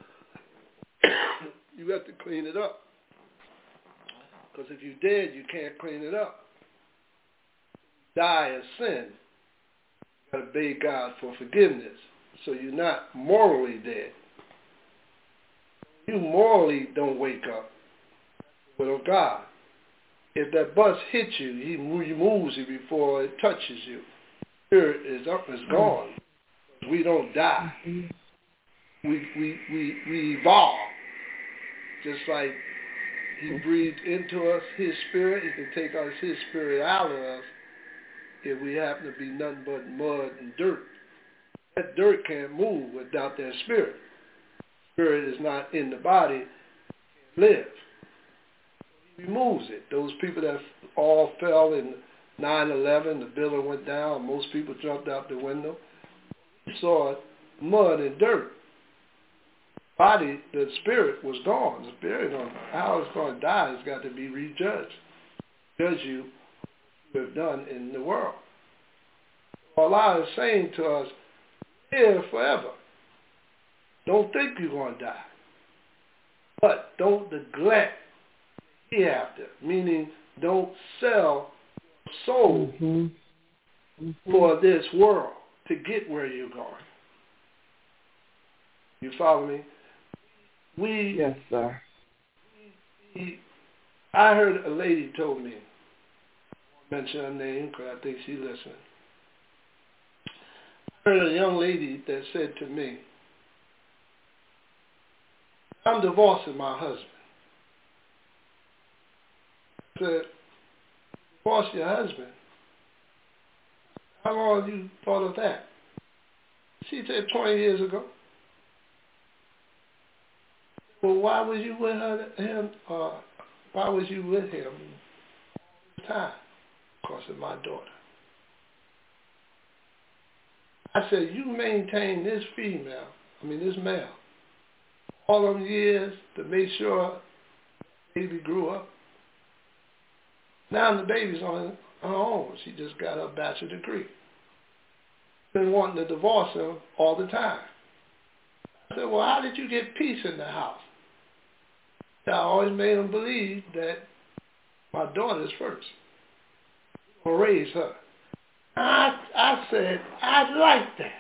You have to clean it up. Because if you're dead, you can't clean it up. Die of sin. You got to beg God for forgiveness. So you're not morally dead. You morally don't wake up. But of God. If that bus hits you, he moves you before it touches you. Spirit is up, is gone. We don't die. We we we we evolve. Just like he breathed into us his spirit, he can take us his spirit out of us if we happen to be nothing but mud and dirt. That dirt can't move without that spirit. Spirit is not in the body, can't live. He removes it. Those people that all fell in nine eleven, the building went down, most people jumped out the window. We saw mud and dirt. Body, the spirit was gone. The spirit, on how it's going to die, has got to be rejudged. Judge you what you have done in the world. Allah is saying to us, live forever. Don't think you're going to die. But don't neglect the hereafter, meaning don't sell your soul mm-hmm. Mm-hmm. for this world to get where you're going. You follow me? We, yes, sir. We, I heard a lady told me, I won't mention her name because I think she listened. I heard a young lady that said to me, I'm divorcing my husband. I said, divorce your husband? How long have you thought of that? She said twenty years ago. Well, why was you with her, him? Uh, why was you with him all the time? Because of my daughter. I said, you maintain this female, I mean this male, all them years to make sure the baby grew up. Now the baby's on her own. She just got her bachelor degree. Been wanting to divorce him all the time. I said, well, how did you get peace in the house? I always made them believe that my daughter's first. I'll raise her. I, I said, I like that.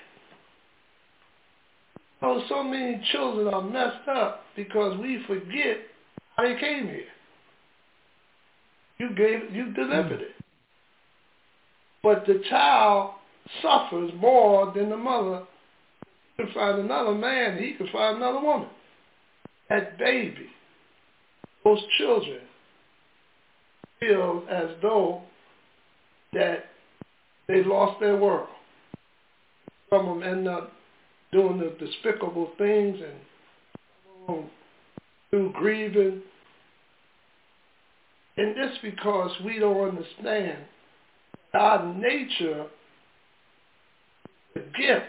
Oh, so many children are messed up because we forget how they came here. You gave, you delivered it. But the child suffers more than the mother. He can find another man, he can find another woman. That baby, those children feel as though that they lost their world. Some of them end up doing the despicable things and some of them do grieving. And this because we don't understand our nature, the gift.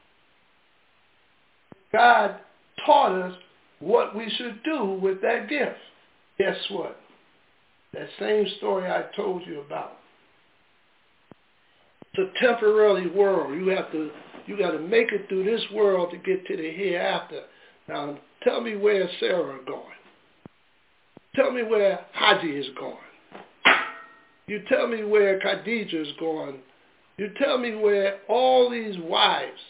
God taught us what we should do with that gift. Guess what? That same story I told you about. It's a temporary world. You have to, you got to make it through this world to get to the hereafter. Now, tell me where Sarah is going. Tell me where Haji is going. You tell me where Khadijah is going. You tell me where all these wives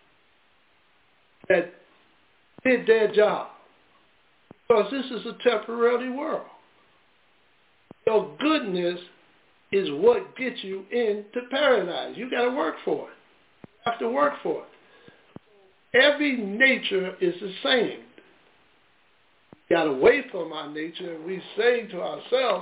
that did their job. Because this is a temporary world. Your goodness is what gets you into paradise. You got to work for it. You have to work for it. Every nature is the same. We got away from our nature and we say to ourselves,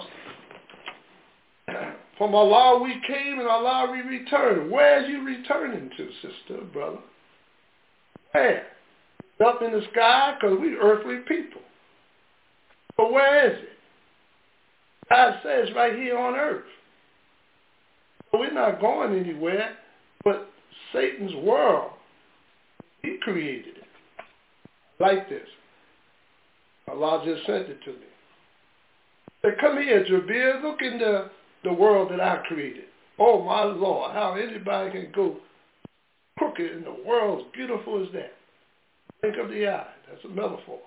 from Allah we came and Allah we return. Where are you returning to, sister, brother? Where? Up in the sky? Because we earthly people. But where is it? God says right here on earth. So we're not going anywhere, but Satan's world, he created it. Like this. Allah just sent it to me. He said, come here, Jabir, look in the, the world that I created. Oh, my Lord, how anybody can go crooked in the world as beautiful as that. Think of the eye. That's a metaphor.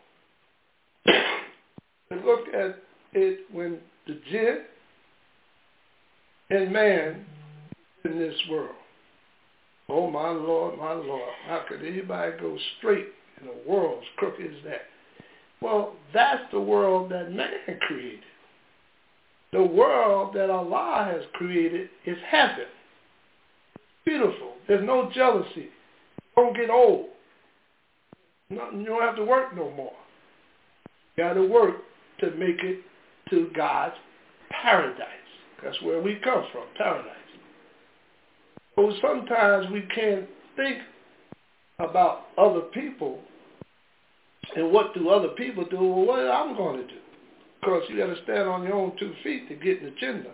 And look at it when the jinn and man in this world. Oh, my Lord, my Lord, how could anybody go straight in a world as crooked as that? Well, that's the world that man created. The world that Allah has created is heaven. Beautiful. There's no jealousy. Don't get old. Nothing, you don't have to work no more. You got to work to make it to God's paradise. That's where we come from, paradise. So sometimes we can't think about other people and what do other people do. Well, what am I going to do? Because you got to stand on your own two feet to get in the Jannah.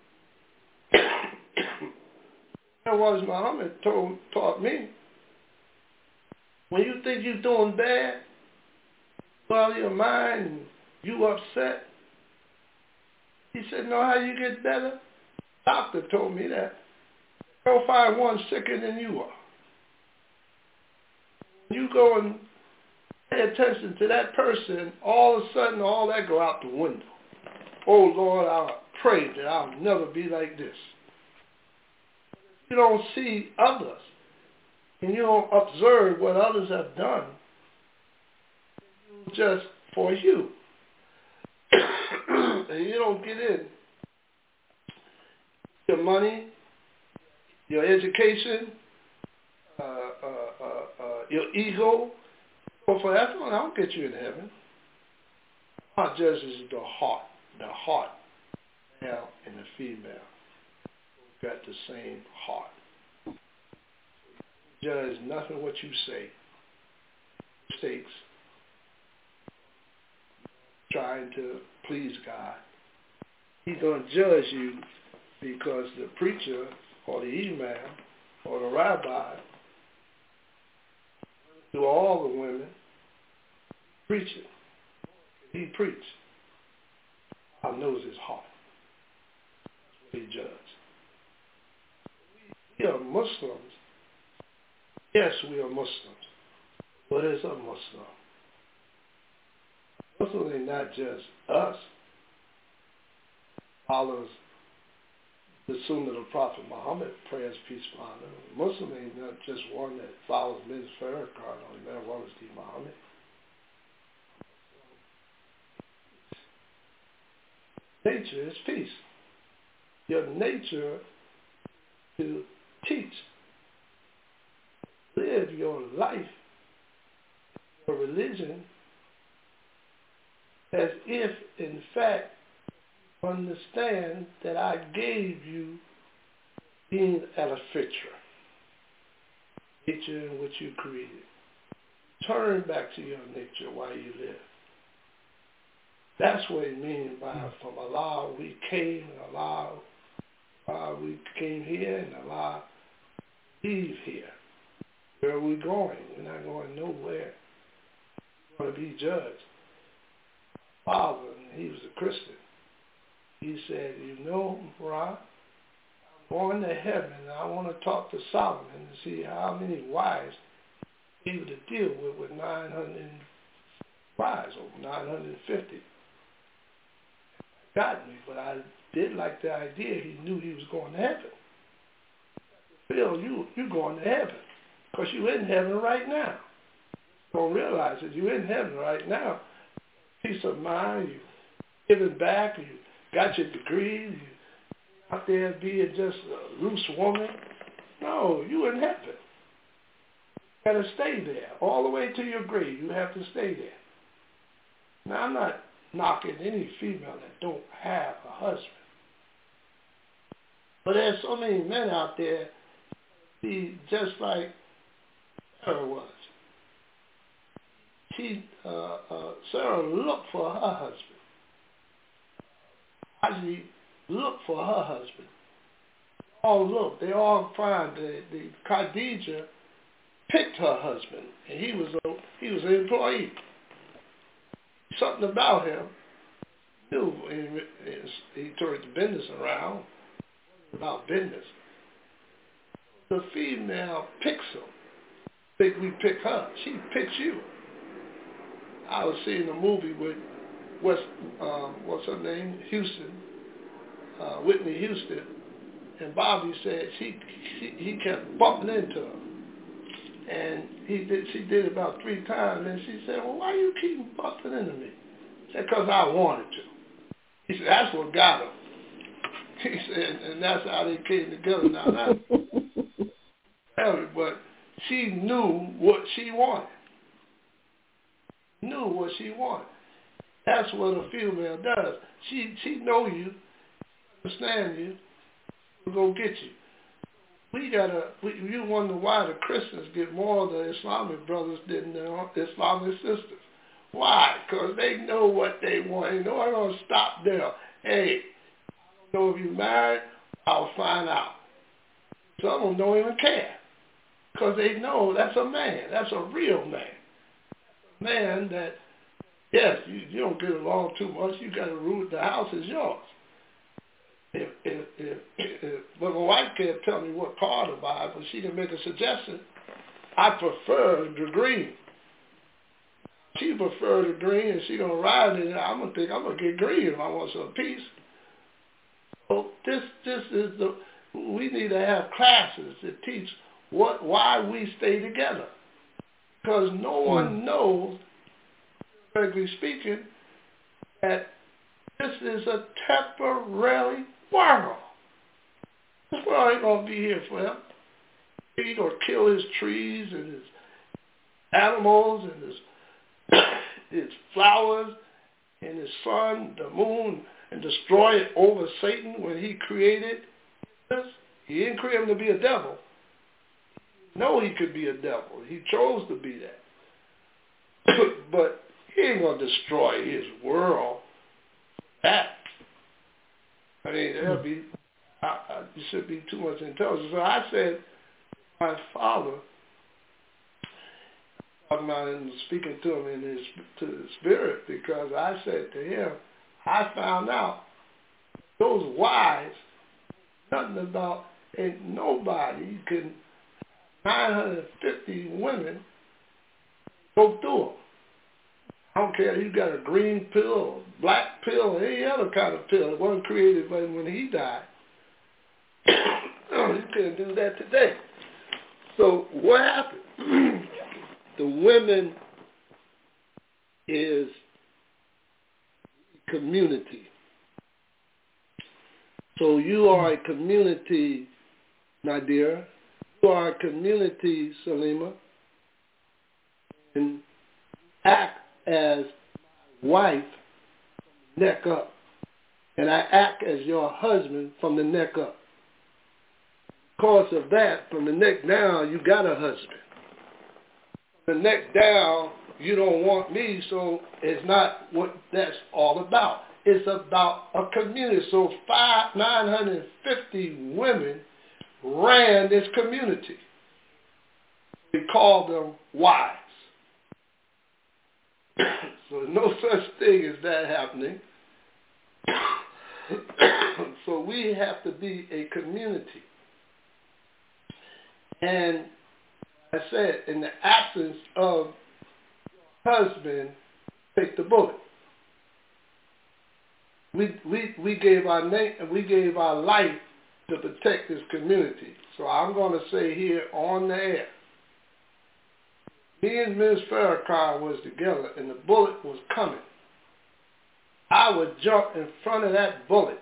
That was Muhammad told, taught me. When you think you're doing bad, out of your mind and you upset, he said, know how you get better? Doctor told me that. Go find one sicker than you are. You go and pay attention to that person, all of a sudden all that go out the window. Oh Lord, I pray that I'll never be like this. You don't see others and you don't observe what others have done just for you. And you don't get in your money, your education, uh, uh, uh, uh, your ego. Well, for that one, I don't get you in heaven. God judges the heart, the heart, male and the female. Both got the same heart. Judge nothing what you say. Mistakes. Trying to please God. He's going to judge you because the preacher or the imam or the rabbi, to all the women, preaching. He preached. God knows his heart. That's what he judges. We are Muslims. Yes, we are Muslims. What is a Muslim? Muslim is not just us, follows the Sunnah of the Prophet Muhammad, prayers, peace, upon him. Muslim is not just one that follows Miz Farrakhan or Imam Wallace Muhammad. Nature is peace. Your nature to teach, live your life, your religion, as if, in fact, you understand that I gave you being at a fitra, nature in which you created. Turn back to your nature while you live. That's what it means by from Allah we came, and Allah, Allah we came here, and Allah leave here. Where are we going? We're not going nowhere. We're going to be judged. Father, and he was a Christian, he said, you know, Ra, I'm going to heaven, and I want to talk to Solomon and see how many wives he was able to deal with with nine hundred wives, or nine hundred fifty. Got me, but I did like the idea. He knew he was going to heaven. Bill, you you going to heaven because you're in heaven right now. You don't realize that you're in heaven right now. Peace of mind, you giving back, you got your degree, you out there being just a loose woman. No, you in heaven. You got to stay there all the way to your grave. You have to stay there. Now, I'm not knocking any female that don't have a husband. But there's so many men out there be just like Sarah was. She, uh, uh, Sarah looked for her husband. Actually looked for her husband. All looked. They all find the, the Khadijah picked her husband, and he was a, he was an employee. Something about him knew. He turned the business around. About business. The female picks him. Think we pick her. She picks you. I was seeing a movie with West, um, what's her name? Houston, uh, Whitney Houston, and Bobby said she, she he kept bumping into her, and he did. She did it about three times, and she said, "Well, why you keep bumping into me?" She said, "Because I wanted to." He said, "That's what got him." He said, and that's how they came together. Now, that, but she knew what she wanted. Knew what she wanted. That's what a female does. She she know you, understand you, will go get you. We gotta. We, you wonder why the Christians get more of the Islamic brothers than the Islamic sisters. Why? Because they know what they want. They know I'm gonna stop there. Hey, I don't know if you're married. I'll find out. Some of them don't even care because they know that's a man. That's a real man. A man that. Yes, you, you don't get along too much. You got to rule. The house is yours. If, if, if, if, but my wife can't tell me what car to buy, but she can make a suggestion. I prefer the green. She prefers the green, and she gonna ride in it. I'm gonna think I'm gonna get green if I want some peace. So this this is the. We need to have classes that teach what why we stay together, because no one knows. Frankly speaking, that this is a temporary world. This world ain't going to be here forever. He's going to kill his trees and his animals and his, his flowers and his sun, the moon, and destroy it over Satan when he created this. He didn't create him to be a devil. No, he could be a devil. He chose to be that. But he ain't going to destroy his world. That. I mean, there'll be, I, I, there should be too much intelligence. So I said, my father, talking about him, speaking to him in his, to the spirit, because I said to him, I found out those wives, nothing about, and nobody can, nine hundred fifty women, Go through them. I don't care if you got a green pill, black pill, or any other kind of pill. It wasn't created when, when he died. You can't do that today. So what happened? The women is community. So you are a community, Nadir. You are a community, Salima. And act as my wife from the neck up. And I act as your husband from the neck up. Because of that, from the neck down, you got a husband. From the neck down, you don't want me, so it's not what that's all about. It's about a community. So five, nine hundred fifty women ran this community. We called them wives. So there's no such thing as that happening. So we have to be a community. And I said, in the absence of your husband, take the bullet. We we we gave our name, we gave our life to protect this community. So I'm going to say here on the air, me and Miz Farrakhan was together, and the bullet was coming. I would jump in front of that bullet,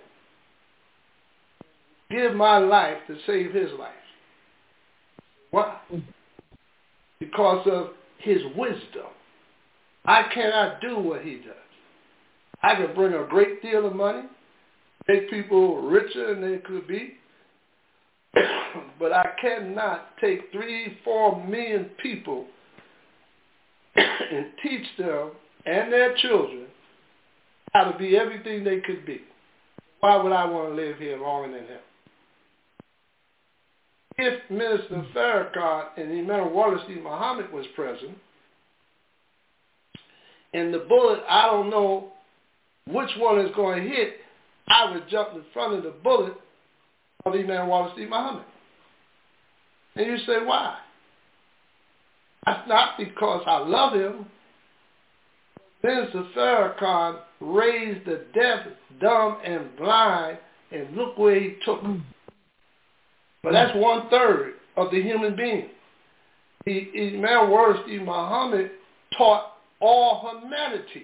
give my life to save his life. Why? Because of his wisdom. I cannot do what he does. I can bring a great deal of money, make people richer than they could be, but I cannot take three, four million people and teach them and their children how to be everything they could be. Why would I want to live here longer than him? If Minister Farrakhan and Imam Wallace Muhammad was present, and the bullet, I don't know which one is going to hit, I would jump in front of the bullet of Imam Wallace Muhammad. And you say, why? That's not because I love him. Minister Farrakhan raised the deaf, dumb, and blind, and look where he took them. But that's one third of the human being. He, Imam Wallace Muhammad taught all humanity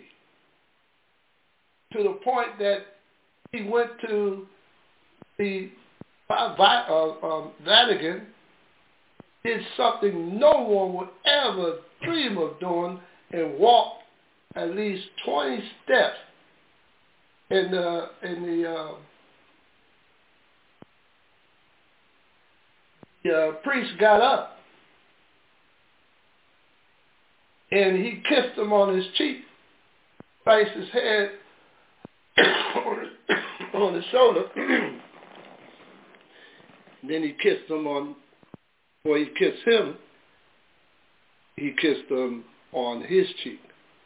to the point that he went to the uh, um, Vatican, did something no one would ever dream of doing, and walked at least twenty steps in the in the uh, the uh, priest got up and he kissed him on his cheek, placed his head on, his, on his shoulder. Then he kissed him on, or he kissed him, he kissed him on his cheek.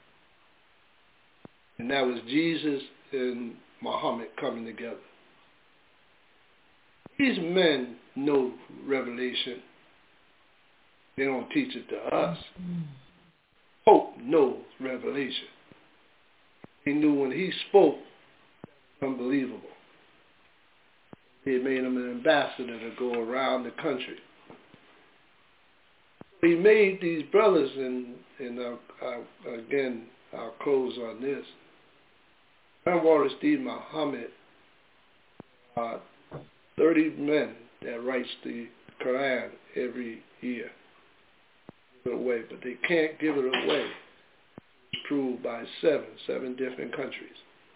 And that was Jesus and Muhammad coming together. These men know revelation. They don't teach it to us. Pope knows revelation. He knew when he spoke, unbelievable. He made him an ambassador to go around the country. He made these brothers, and, and uh, uh, again, I'll close on this. Imam Wallace Muhammad, uh, thirty men that writes the Quran every year. Give it away, but they can't give it away. It's proved by seven, seven different countries.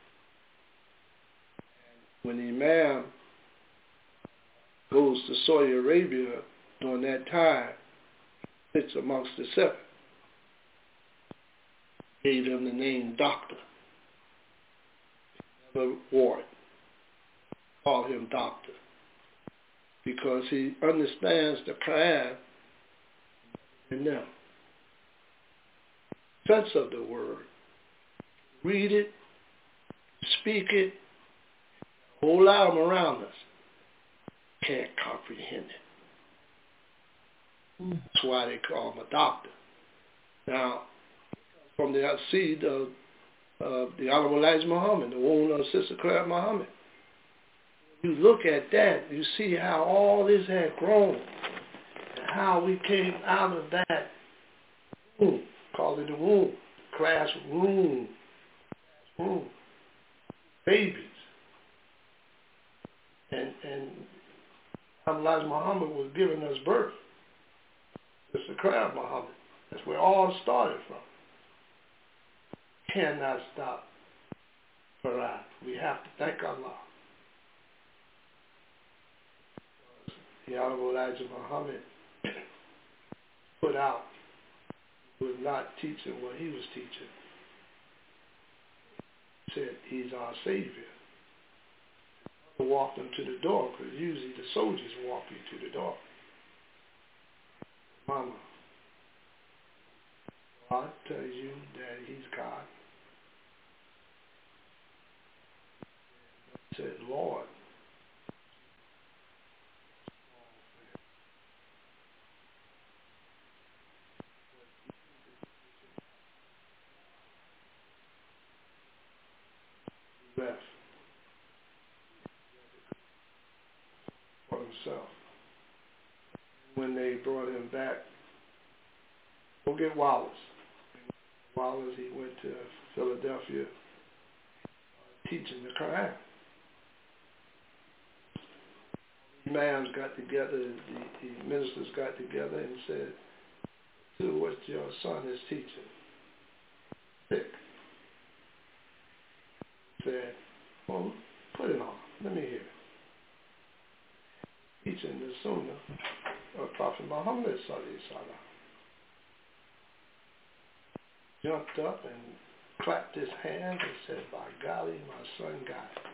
When the Imam goes to Saudi Arabia during that time, sits amongst the seven. Gave him the name Doctor. Never wore it. Call him Doctor. Because he understands the Quran and them. Sense of the word. Read it, speak it, whole lot of them around us can't comprehend it. That's why they call him a doctor. Now, from the seed of uh, the Honorable Elijah Muhammad, the womb of Sister Clara Muhammad. You look at that, you see how all this had grown and how we came out of that womb, call it the womb, classroom, room, babies. And, and Elijah Muhammad was giving us birth. Sister Clara Muhammad. That's where it all started from. Cannot stop Farah. We have to thank Allah. The Honorable Elijah Muhammad put out, was not teaching what he was teaching. He said he's our Savior. Walked him to the door, because usually the soldiers walk you to the door. Mama, God tells you that he's God. He said, Lord, left for himself. When they brought him back, go get Wallace. Wallace, he went to Philadelphia uh, teaching the Quran. The imams got together, the, the ministers got together and said, "Sue, what your son is teaching? Sick." He said, "Well, put it on. Let me hear it." Teaching the Sunnah of Prophet Muhammad sallallahu alaihi wasallam. Jumped up and clapped his hands and said, "By golly, my son got it."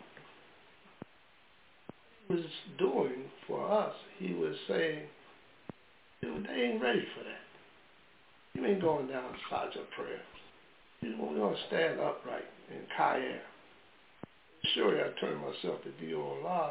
He was doing for us, he was saying, dude, they ain't ready for that. You ain't going down Sajda prayer. You're going to stand upright in Khair. Surely I turn myself to thee, O Allah,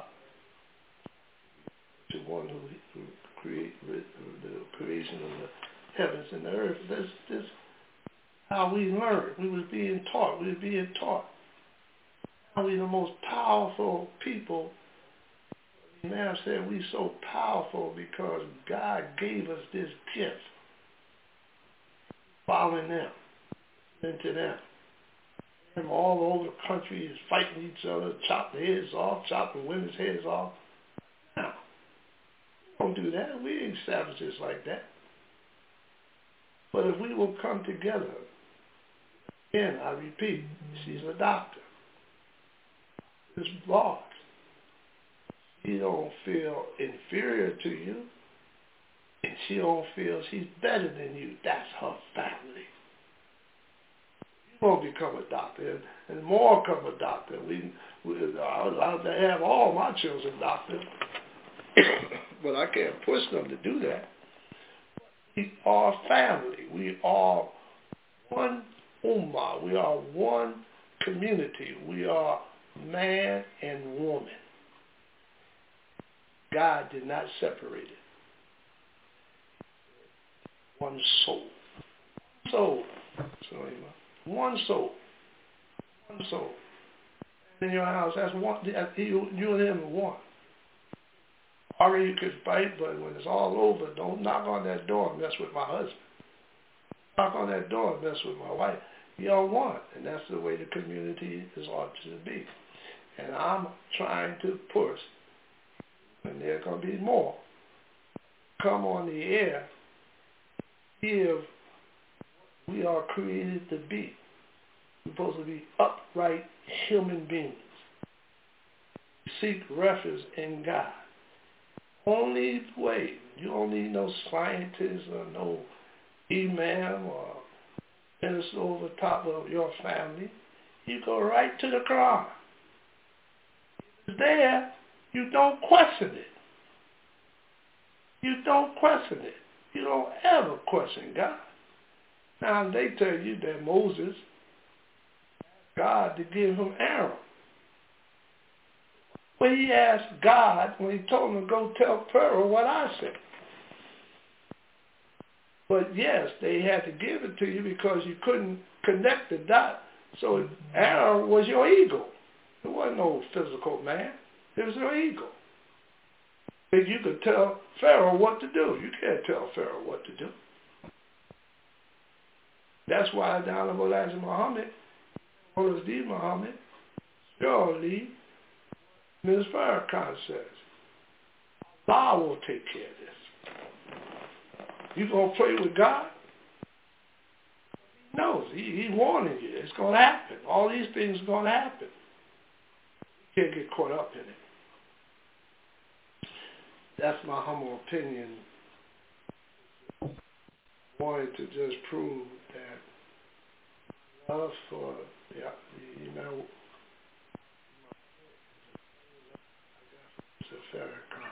to one who, who create the creation of the heavens and the earth. This, this how we learn. We was being taught. We were being taught. How we the most powerful people. The Imam said we so powerful because God gave us this gift. Following them, into them. Them all over the country is fighting each other, chopping heads off, chopping women's heads off. No, we don't do that. We ain't savages like that. But if we will come together, again, I repeat, she's a doctor. This boss. She don't feel inferior to you, and she don't feel she's better than you. That's her family. You won't become a doctor, and more become a doctor. We, we I would love to have all my children doctors, but I can't push them to do that. We are family. We are one ummah. We are one community. We are man and woman. God did not separate it. One soul. One soul. One soul. One soul. In your house, that's one. You, you and him are one. Or you could fight, but when it's all over, don't knock on that door and mess with my husband. Knock on that door and mess with my wife. You're one, and that's the way the community is ought to be. And I'm trying to push, and there are going to be more, come on the air, give we are created to be. We're supposed to be upright human beings. Seek refuge in God. Only way, you don't need no scientist or no imam or minister over top of your family. You go right to the Quran. It's there. You don't question it. You don't question it. You don't ever question God. Now they tell you that Moses asked God to give him Aaron. Well, he asked God when he told him to go tell Pharaoh what I said. But yes, they had to give it to you because you couldn't connect the dot. So Aaron was your ego. It wasn't no physical man. It was your ego. And you could tell Pharaoh what to do. You can't tell Pharaoh what to do. That's why the Honorable Elijah Muhammad, Honorable D. Muhammad, surely Miz Farrakhan says, Allah will take care of this. You going to pray with God? He knows. He, he's warning you. It's going to happen. All these things are going to happen. You can't get caught up in it. That's my humble opinion. I wanted to just prove that love for the, you know, it's a Farrakhan.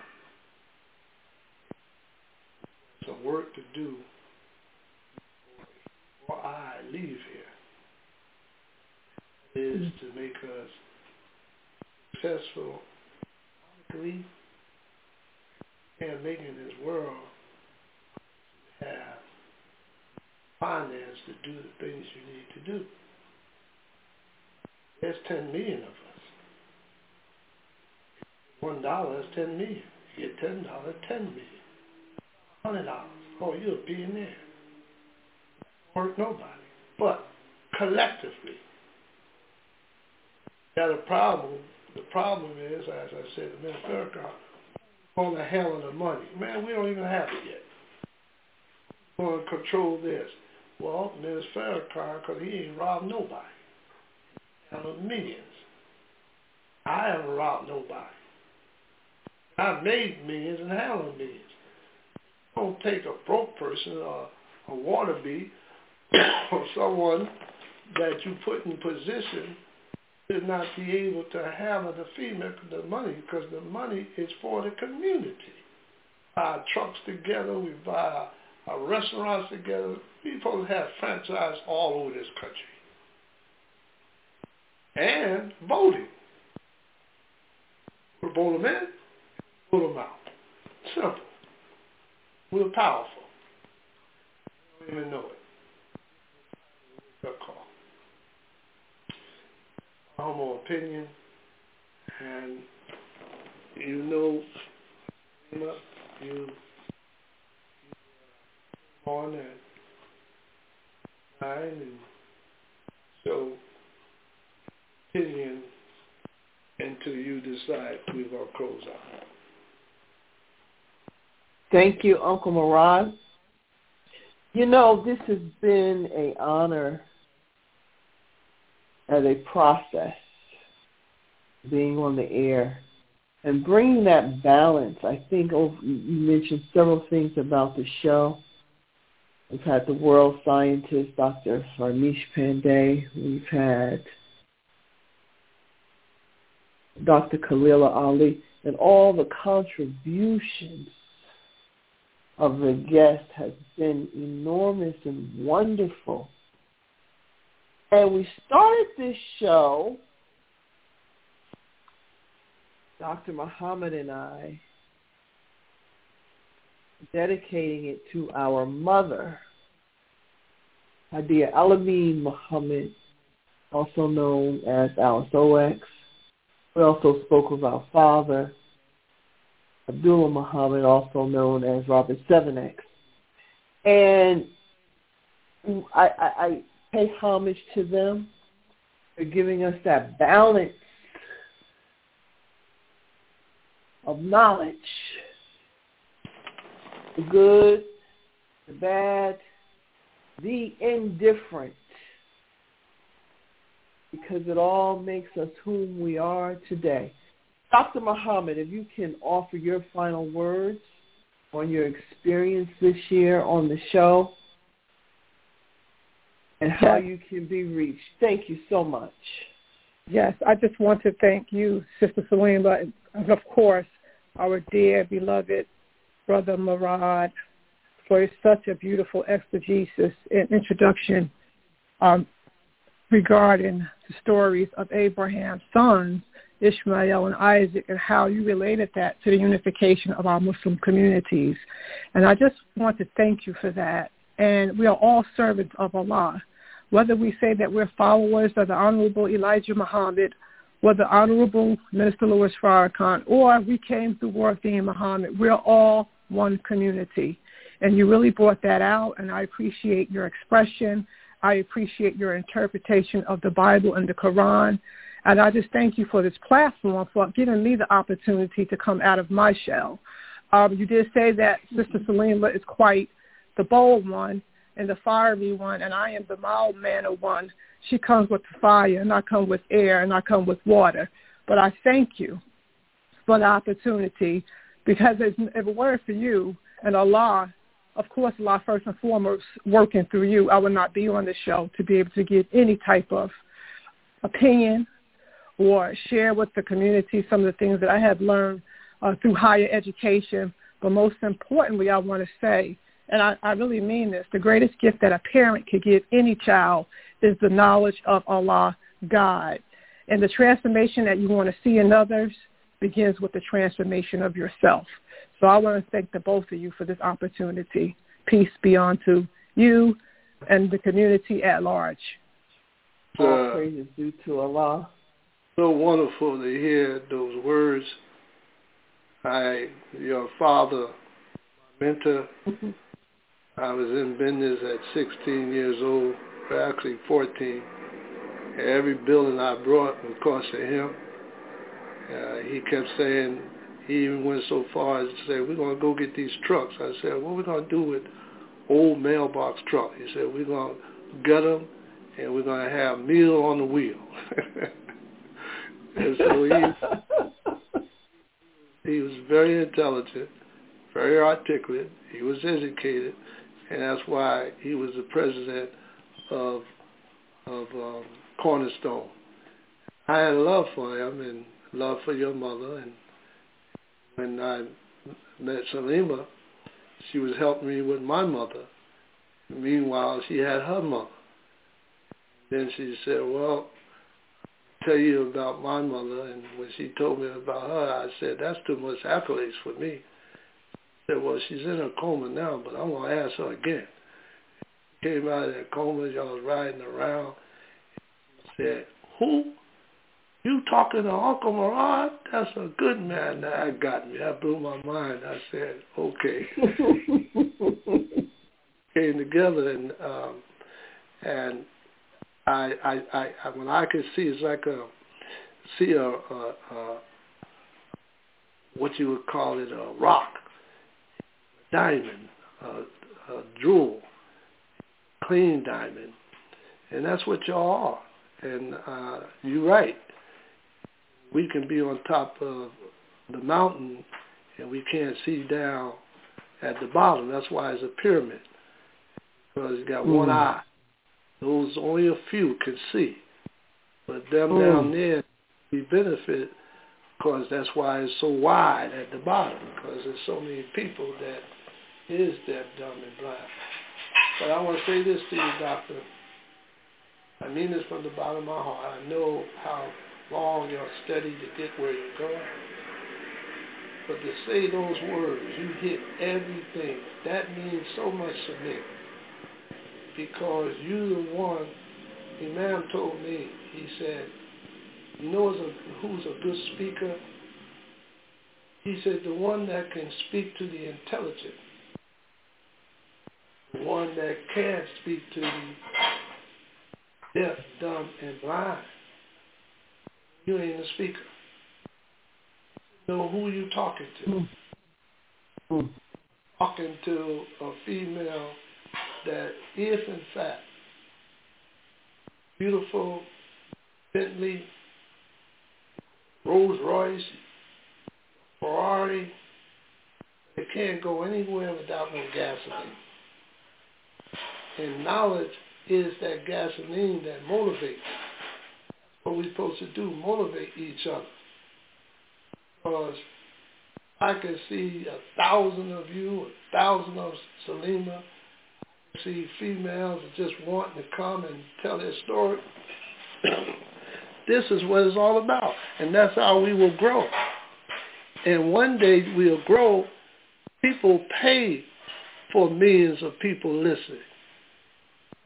Some work to do before I leave here is to make us successful economically and making this world have finance to do the things you need to do. There's ten million of us. One dollar is ten million. You get ten dollars, ten million. Hundred dollars. Oh, you're a billionaire. Hurt nobody. But collectively, got a problem. The problem is, as I said to Mister Farrakhan, on the hell of the money. Man, we don't even have it yet. We're going to control this. Well, Mister Farrakhan, because he ain't robbed nobody. Handled millions. I haven't robbed nobody. I made millions and handled millions. Don't take a broke person or a wannabe or someone that you put in position to not be able to handle the female, the money, because the money is for the community. We buy trucks together, we buy our restaurants together. We supposed to have franchise all over this country. And voting. We'll vote them in, vote them out. Simple. We're powerful. We don't even know it. Good call. Humble opinion, and you know, you, you on at nine and so opinion until you decide we're going to close out. Thank you, Uncle Murad. You know, this has been an honor as a process, being on the air and bringing that balance. I think oh, you mentioned several things about the show. We've had the world scientist, Doctor Farnish Pandey. We've had Doctor Khalila Ali, and all the contributions of the guest has been enormous and wonderful. And we started this show, Doctor Muhammad and I, dedicating it to our mother, Hadia Alameen Muhammad, also known as Alice O X. We also spoke with our father, Abdullah Muhammad, also known as Robert seven X. And I, I, I pay homage to them for giving us that balance of knowledge, the good, the bad, the indifferent, because it all makes us whom we are today. Doctor Muhammad, if you can offer your final words on your experience this year on the show and how you can be reached. Thank you so much. Yes, I just want to thank you, Sister Salima, and of course, our dear, beloved Brother Murad, for such a beautiful exegesis and introduction um, regarding the stories of Abraham's sons, Ishmael and Isaac, and how you related that to the unification of our Muslim communities. And I just want to thank you for that. and we are all servants of Allah. Whether we say that we're followers of the Honorable Elijah Muhammad, or the Honorable Minister Louis Farrakhan, or we came through Warthian Muhammad, we're all one community. And you really brought that out, and I appreciate your expression. I appreciate your interpretation of the Bible and the Quran. And I just thank you for this platform, for giving me the opportunity to come out of my shell. Um, you did say that Sister Salima is quite the bold one and the fiery one, and I am the mild-mannered one. She comes with the fire, and I come with air, and I come with water. But I thank you for the opportunity, because if it weren't for you and Allah, of course, Allah first and foremost working through you, I would not be on the show to be able to give any type of opinion or share with the community some of the things that I have learned uh, through higher education. But most importantly, I want to say, and I, I really mean this, the greatest gift that a parent could give any child is the knowledge of Allah, God. And the transformation that you want to see in others begins with the transformation of yourself. So I want to thank the both of you for this opportunity. Peace be unto you and the community at large. All uh, praise is due to Allah. So wonderful to hear those words. I, your father, mentor, mm-hmm. I was in business at sixteen years old, actually fourteen. Every building I brought was because of him. Uh, he kept saying, he even went so far as to say, we're going to go get these trucks. I said, what are we going to do with old mailbox trucks? He said, we're going to gut them, and we're going to have meal on the wheel. And so he, he was very intelligent, very articulate. He was educated, and that's why he was the president of of um, Cornerstone. I had love for him and love for your mother, and when I met Salima, she was helping me with my mother. Meanwhile, she had her mother. Then she said, well, I'll tell you about my mother. And when she told me about her, I said, that's too much accolades for me. She said, well, she's in a coma now, but I'm going to ask her again. She came out of that coma, y'all was riding around. She said, who? You talking to Uncle Murad? That's a good man. That got me. That blew my mind. I said, okay. Came together, and um, and I, I, I, when I could see, it's like a see a, a, a what you would call it, a rock, a diamond, a, a jewel, clean diamond, and that's what y'all are. And uh, you're right. We can be on top of the mountain and we can't see down at the bottom. That's why it's a pyramid, because you got mm. one eye. Those only a few can see, but them mm. down there we benefit, because that's why it's so wide at the bottom, because there's so many people that is deaf, dumb, and blind. But I want to say this to you, Doctor. I mean this from the bottom of my heart. I know how long you're studying to get where you're going. But to say those words, you hit everything. That means so much to me. Because you're the one, Imam told me, he said, you know who's a good speaker? He said, the one that can speak to the intelligent. The one that can't speak to the deaf, dumb, and blind. You ain't a speaker. You know who you talking to. Mm. Mm. Talking to a female that is, in fact, beautiful, Bentley, Rolls Royce, Ferrari. It can't go anywhere without no gasoline. And knowledge is that gasoline that motivates. What we're supposed to do, motivate each other. Because I can see a thousand of you, a thousand of Salima. I can see females just wanting to come and tell their story. This is what it's all about. And that's how we will grow. And one day we'll grow. People pay for millions of people listening.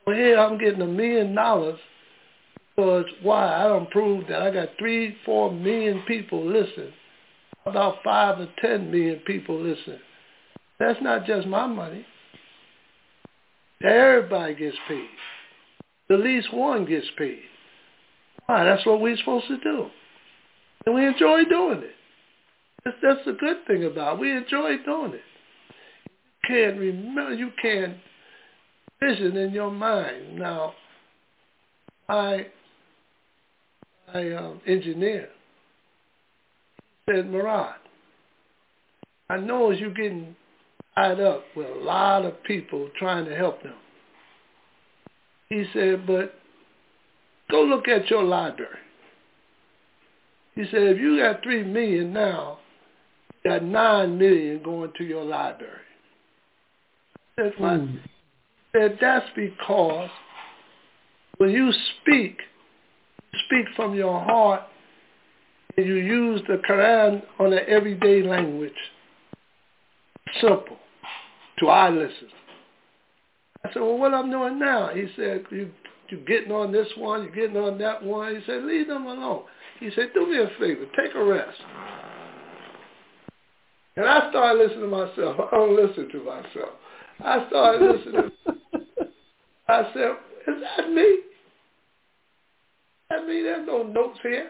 Well, here I'm getting a million dollars because why? I don't prove that I got three, four million people listen. About five or ten million people listen. That's not just my money. Everybody gets paid. At least one gets paid. Why? That's what we're supposed to do. And we enjoy doing it. That's, that's the good thing about it. We enjoy doing it. You can't remember, you can't vision in your mind. Now, I, I um, engineer said, Murad, I know as you're getting tied up with a lot of people trying to help them. He said, but go look at your library. He said, if you got three million now, you got nine million going to your library. I said, what? Mm. He said, that's because when you speak, you speak from your heart and you use the Quran on an everyday language. Simple to our listeners. I said, well, what I'm doing now? He said, you, you're getting on this one, you're getting on that one. He said, leave them alone. He said, do me a favor, take a rest. And I started listening to myself. I don't listen to myself. I started listening. I said, is that me? Is that me? There's no notes here.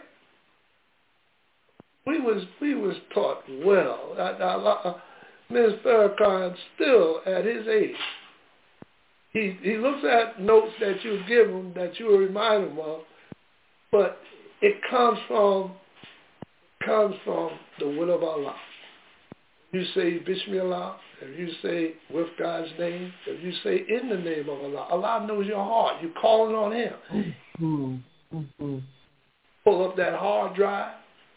We was we was taught well. I, I, I, Miz Farrakhan still at his age. He he looks at notes that you give him that you remind him of, but it comes from comes from the will of Allah. If you say Bismillah, if you say with God's name, if you say in the name of Allah, Allah knows your heart. You're calling on Him. Mm-hmm. Mm-hmm. Pull up that hard drive.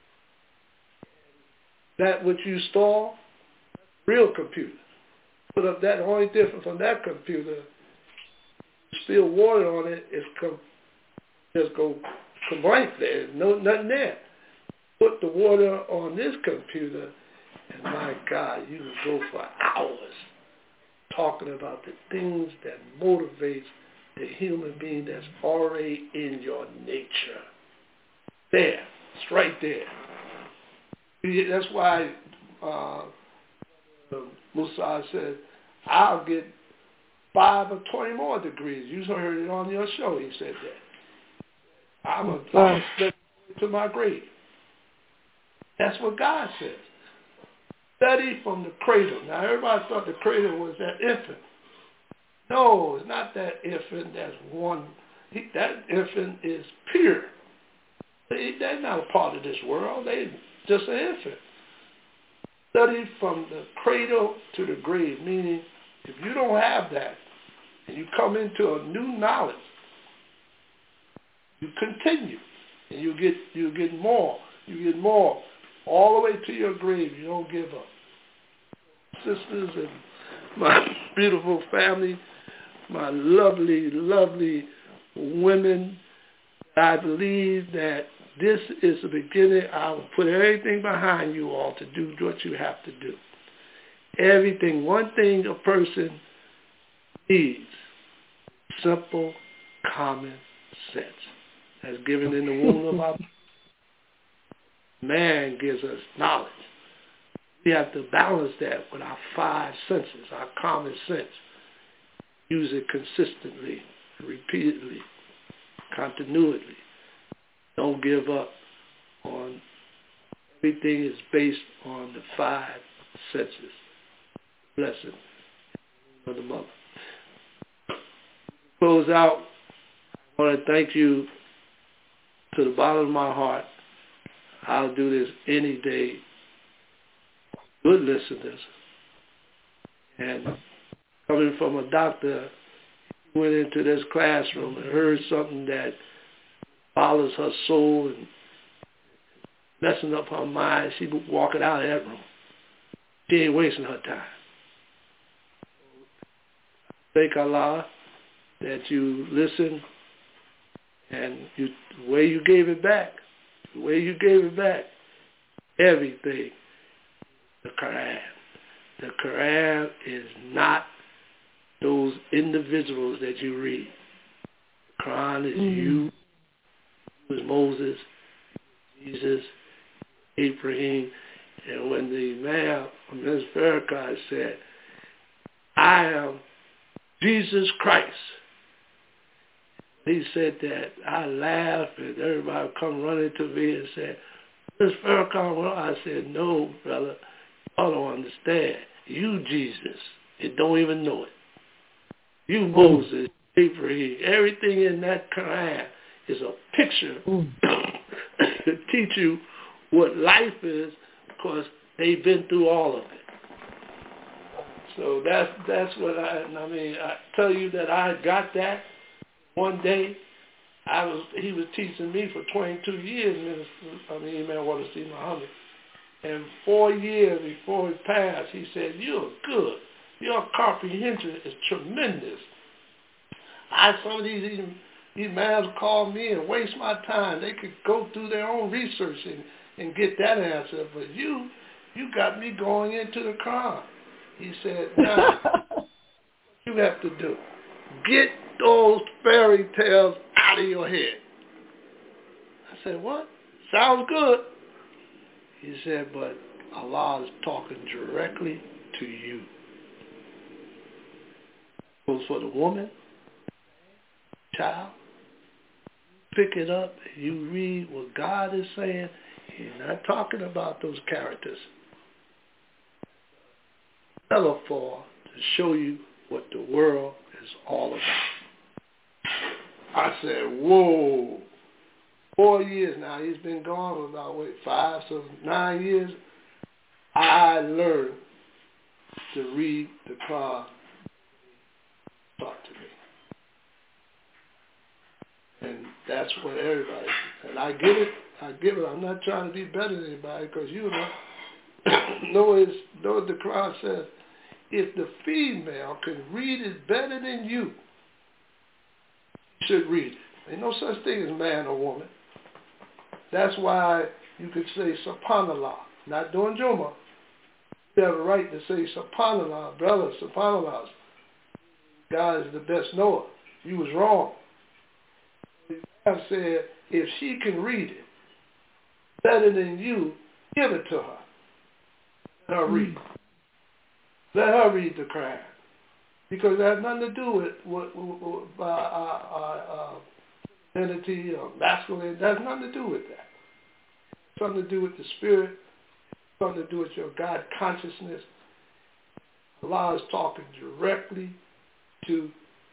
That which you store, real computer. Put up that, only different from that computer, spill water on it, it's com- just go blank there. No, nothing there. Put the water on this computer, and my God, you can go for hours talking about the things that motivates the human being that's already in your nature. There, it's right there. That's why uh, Musa said, I'll get five or twenty more degrees. You heard it on your show. He said that. I'm going to spend to my grave. That's what God says. Study from the cradle. Now, everybody thought the cradle was that infant. No, it's not that infant. That's one. He, that infant is pure. They, they're not a part of this world. They just an infant. Study from the cradle to the grave, meaning if you don't have that and you come into a new knowledge, you continue and you get you get more, you get more, all the way to your grave. You don't give up. Sisters and my beautiful family, my lovely, lovely women, I believe that this is the beginning. I will put everything behind you all to do what you have to do. Everything, one thing a person needs, simple, common sense. As given in the womb of our man gives us knowledge. We have to balance that with our five senses, our common sense. Use it consistently, repeatedly, continually. Don't give up on everything is based on the five senses. Blessing of the mother. Close out. I want to thank you to the bottom of my heart. I'll do this any day. Good listeners. And coming from a doctor, he went into this classroom and heard something that bothers her soul and messing up her mind. She walking out of that room. She ain't wasting her time. Thank Allah that you listened and you, the way you gave it back, the way you gave it back, everything, the Quran. The Quran is not those individuals that you read. Quran is mm. you, it was Moses, Jesus, Abraham. And when the man from Miz Farrakhan said, I am Jesus Christ, he said that, I laughed and everybody would come running to me and said, Miz Farrakhan, well, I said, no, brother, y'all don't understand. You Jesus, you don't even know it. You Moses, Abraham, everything in that Quran is a picture mm. to teach you what life is, because they've been through all of it. So that's that's what I. I mean, I tell you that I got that one day. I was he was teaching me for twenty-two years, Minister. I mean, Imam Wallace Muhammad. And four years before he passed, he said, "You're good. Your comprehension is tremendous." I some of these these mans call me and waste my time. They could go through their own research and, and get that answer. But you, you got me going into the Quran. He said, "Now, you have to do get those fairy tales out of your head." I said, "What? Sounds good." He said, "But Allah is talking directly to you." Goes for the woman, child. Pick it up and you read what God is saying. He's not talking about those characters. Metaphor to show you what the world is all about. I said, whoa. Four years now. He's been gone for about, wait, five, so nine years. I learned to read the Quran. Talk to me. And that's what everybody, and I get it, I get it. I'm not trying to be better than anybody, because you know, know, it's, know what the Quran says. If the female can read it better than you, you should read it. There's no such thing as man or woman. That's why you could say subhanallah, not doing Jumu'ah. You have a right to say subhanallah, brother, subhanallah. God is the best knower. You was wrong. I've said, if she can read it better than you, give it to her. Let her read. Let her read the Quran. Because it has nothing to do with, with, with, with uh, uh, uh, femininity or masculine. It has nothing to do with that. It's something to do with the spirit. It's something to do with your God consciousness. Allah is talking directly to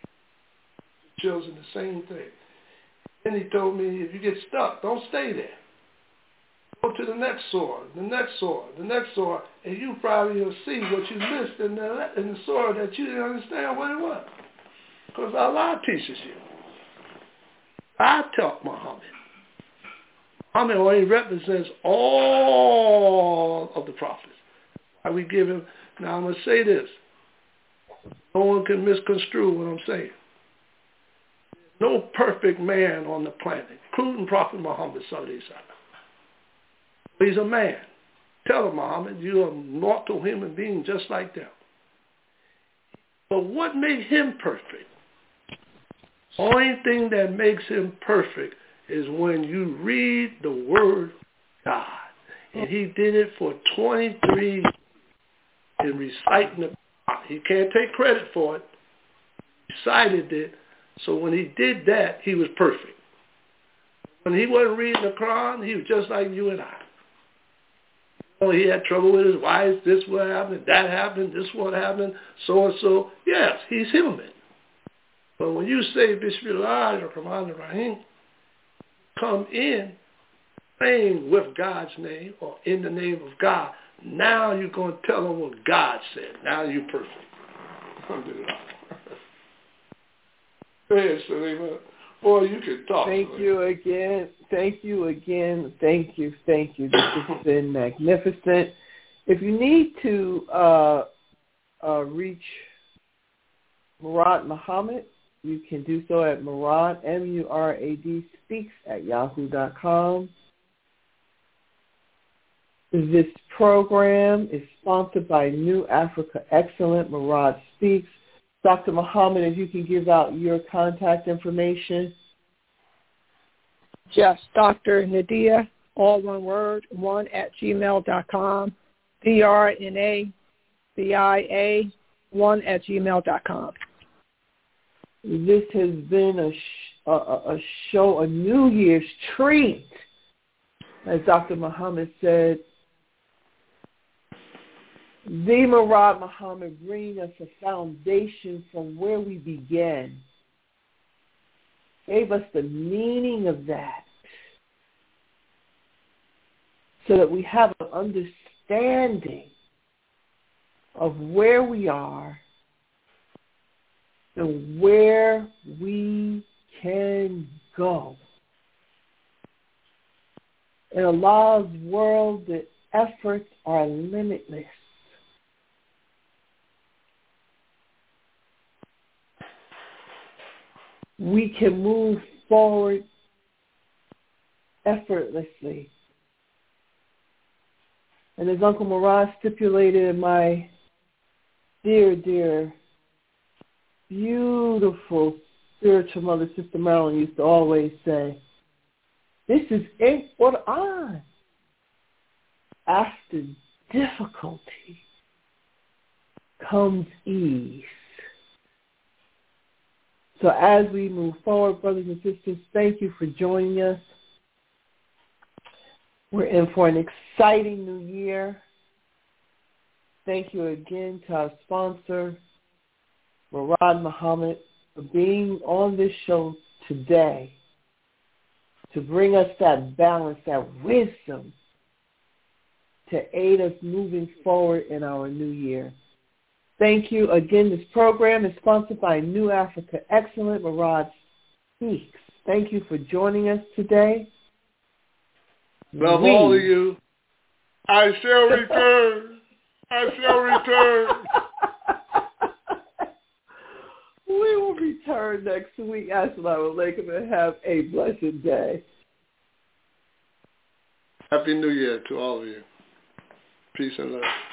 the children, the same thing. Then he told me, if you get stuck, don't stay there. Go to the next surah, the next surah, the next surah, and you probably will see what you missed in the, in the surah that you didn't understand what it was. Because Allah teaches you. I taught Muhammad. Muhammad only represents all of the prophets. Why we give him, now I'm going to say this. No one can misconstrue what I'm saying. No perfect man on the planet, including Prophet Muhammad sallallahu alaihi wasallam. He's a man. Tell him, Muhammad, you're a mortal human being just like them. But what makes him perfect? Only thing that makes him perfect is when you read the Word of God. And he did it for twenty-three years in reciting the Quran. He can't take credit for it. He recited it. So when he did that, he was perfect. When he wasn't reading the Quran, he was just like you and I. You know, he had trouble with his wife, this what happened, that happened, this what happened, so and so. Yes, he's human. But when you say Bismillah ar-Rahman ar-Rahim, come in praying with God's name or in the name of God, now you're going to tell them what God said. Now you're perfect. Alhamdulillah. Go ahead, Salima. Boy, you can talk. Thank Salima. you again. Thank you again. Thank you. Thank you. This has been magnificent. If you need to uh, uh, reach Murad Muhammad, you can do so at Murad, M U R A D, speaks at yahoo dot com. This program is sponsored by New Africa Excellent Murad Speaks. Doctor Muhammad, if you can give out your contact information. Yes, Doctor Nadia, all one word, one at gmail dot com, D R N A D I A, one at gmail dot com. This has been a, sh- a, a show, a New Year's treat. As Doctor Muhammad said, the Murad Muhammad bringing us a foundation from where we began. Gave us the meaning of that so that we have an understanding of where we are and where we can go. In Allah's world, the efforts are limitless. We can move forward effortlessly. And as Uncle Murad stipulated, and my dear, dear, beautiful spiritual mother, Sister Marilyn, used to always say, this is in Quran. After difficulty comes ease. So as we move forward, brothers and sisters, thank you for joining us. We're in for an exciting new year. Thank you again to our sponsor, Murad Muhammad, for being on this show today to bring us that balance, that wisdom to aid us moving forward in our new year. Thank you. Again, this program is sponsored by New Africa Excellent, Murad Speaks. Thank you for joining us today. Love we... all of you. I shall return. I shall return. We will return next week. Assalamu alaikum, and have a blessed day. Happy New Year to all of you. Peace and love.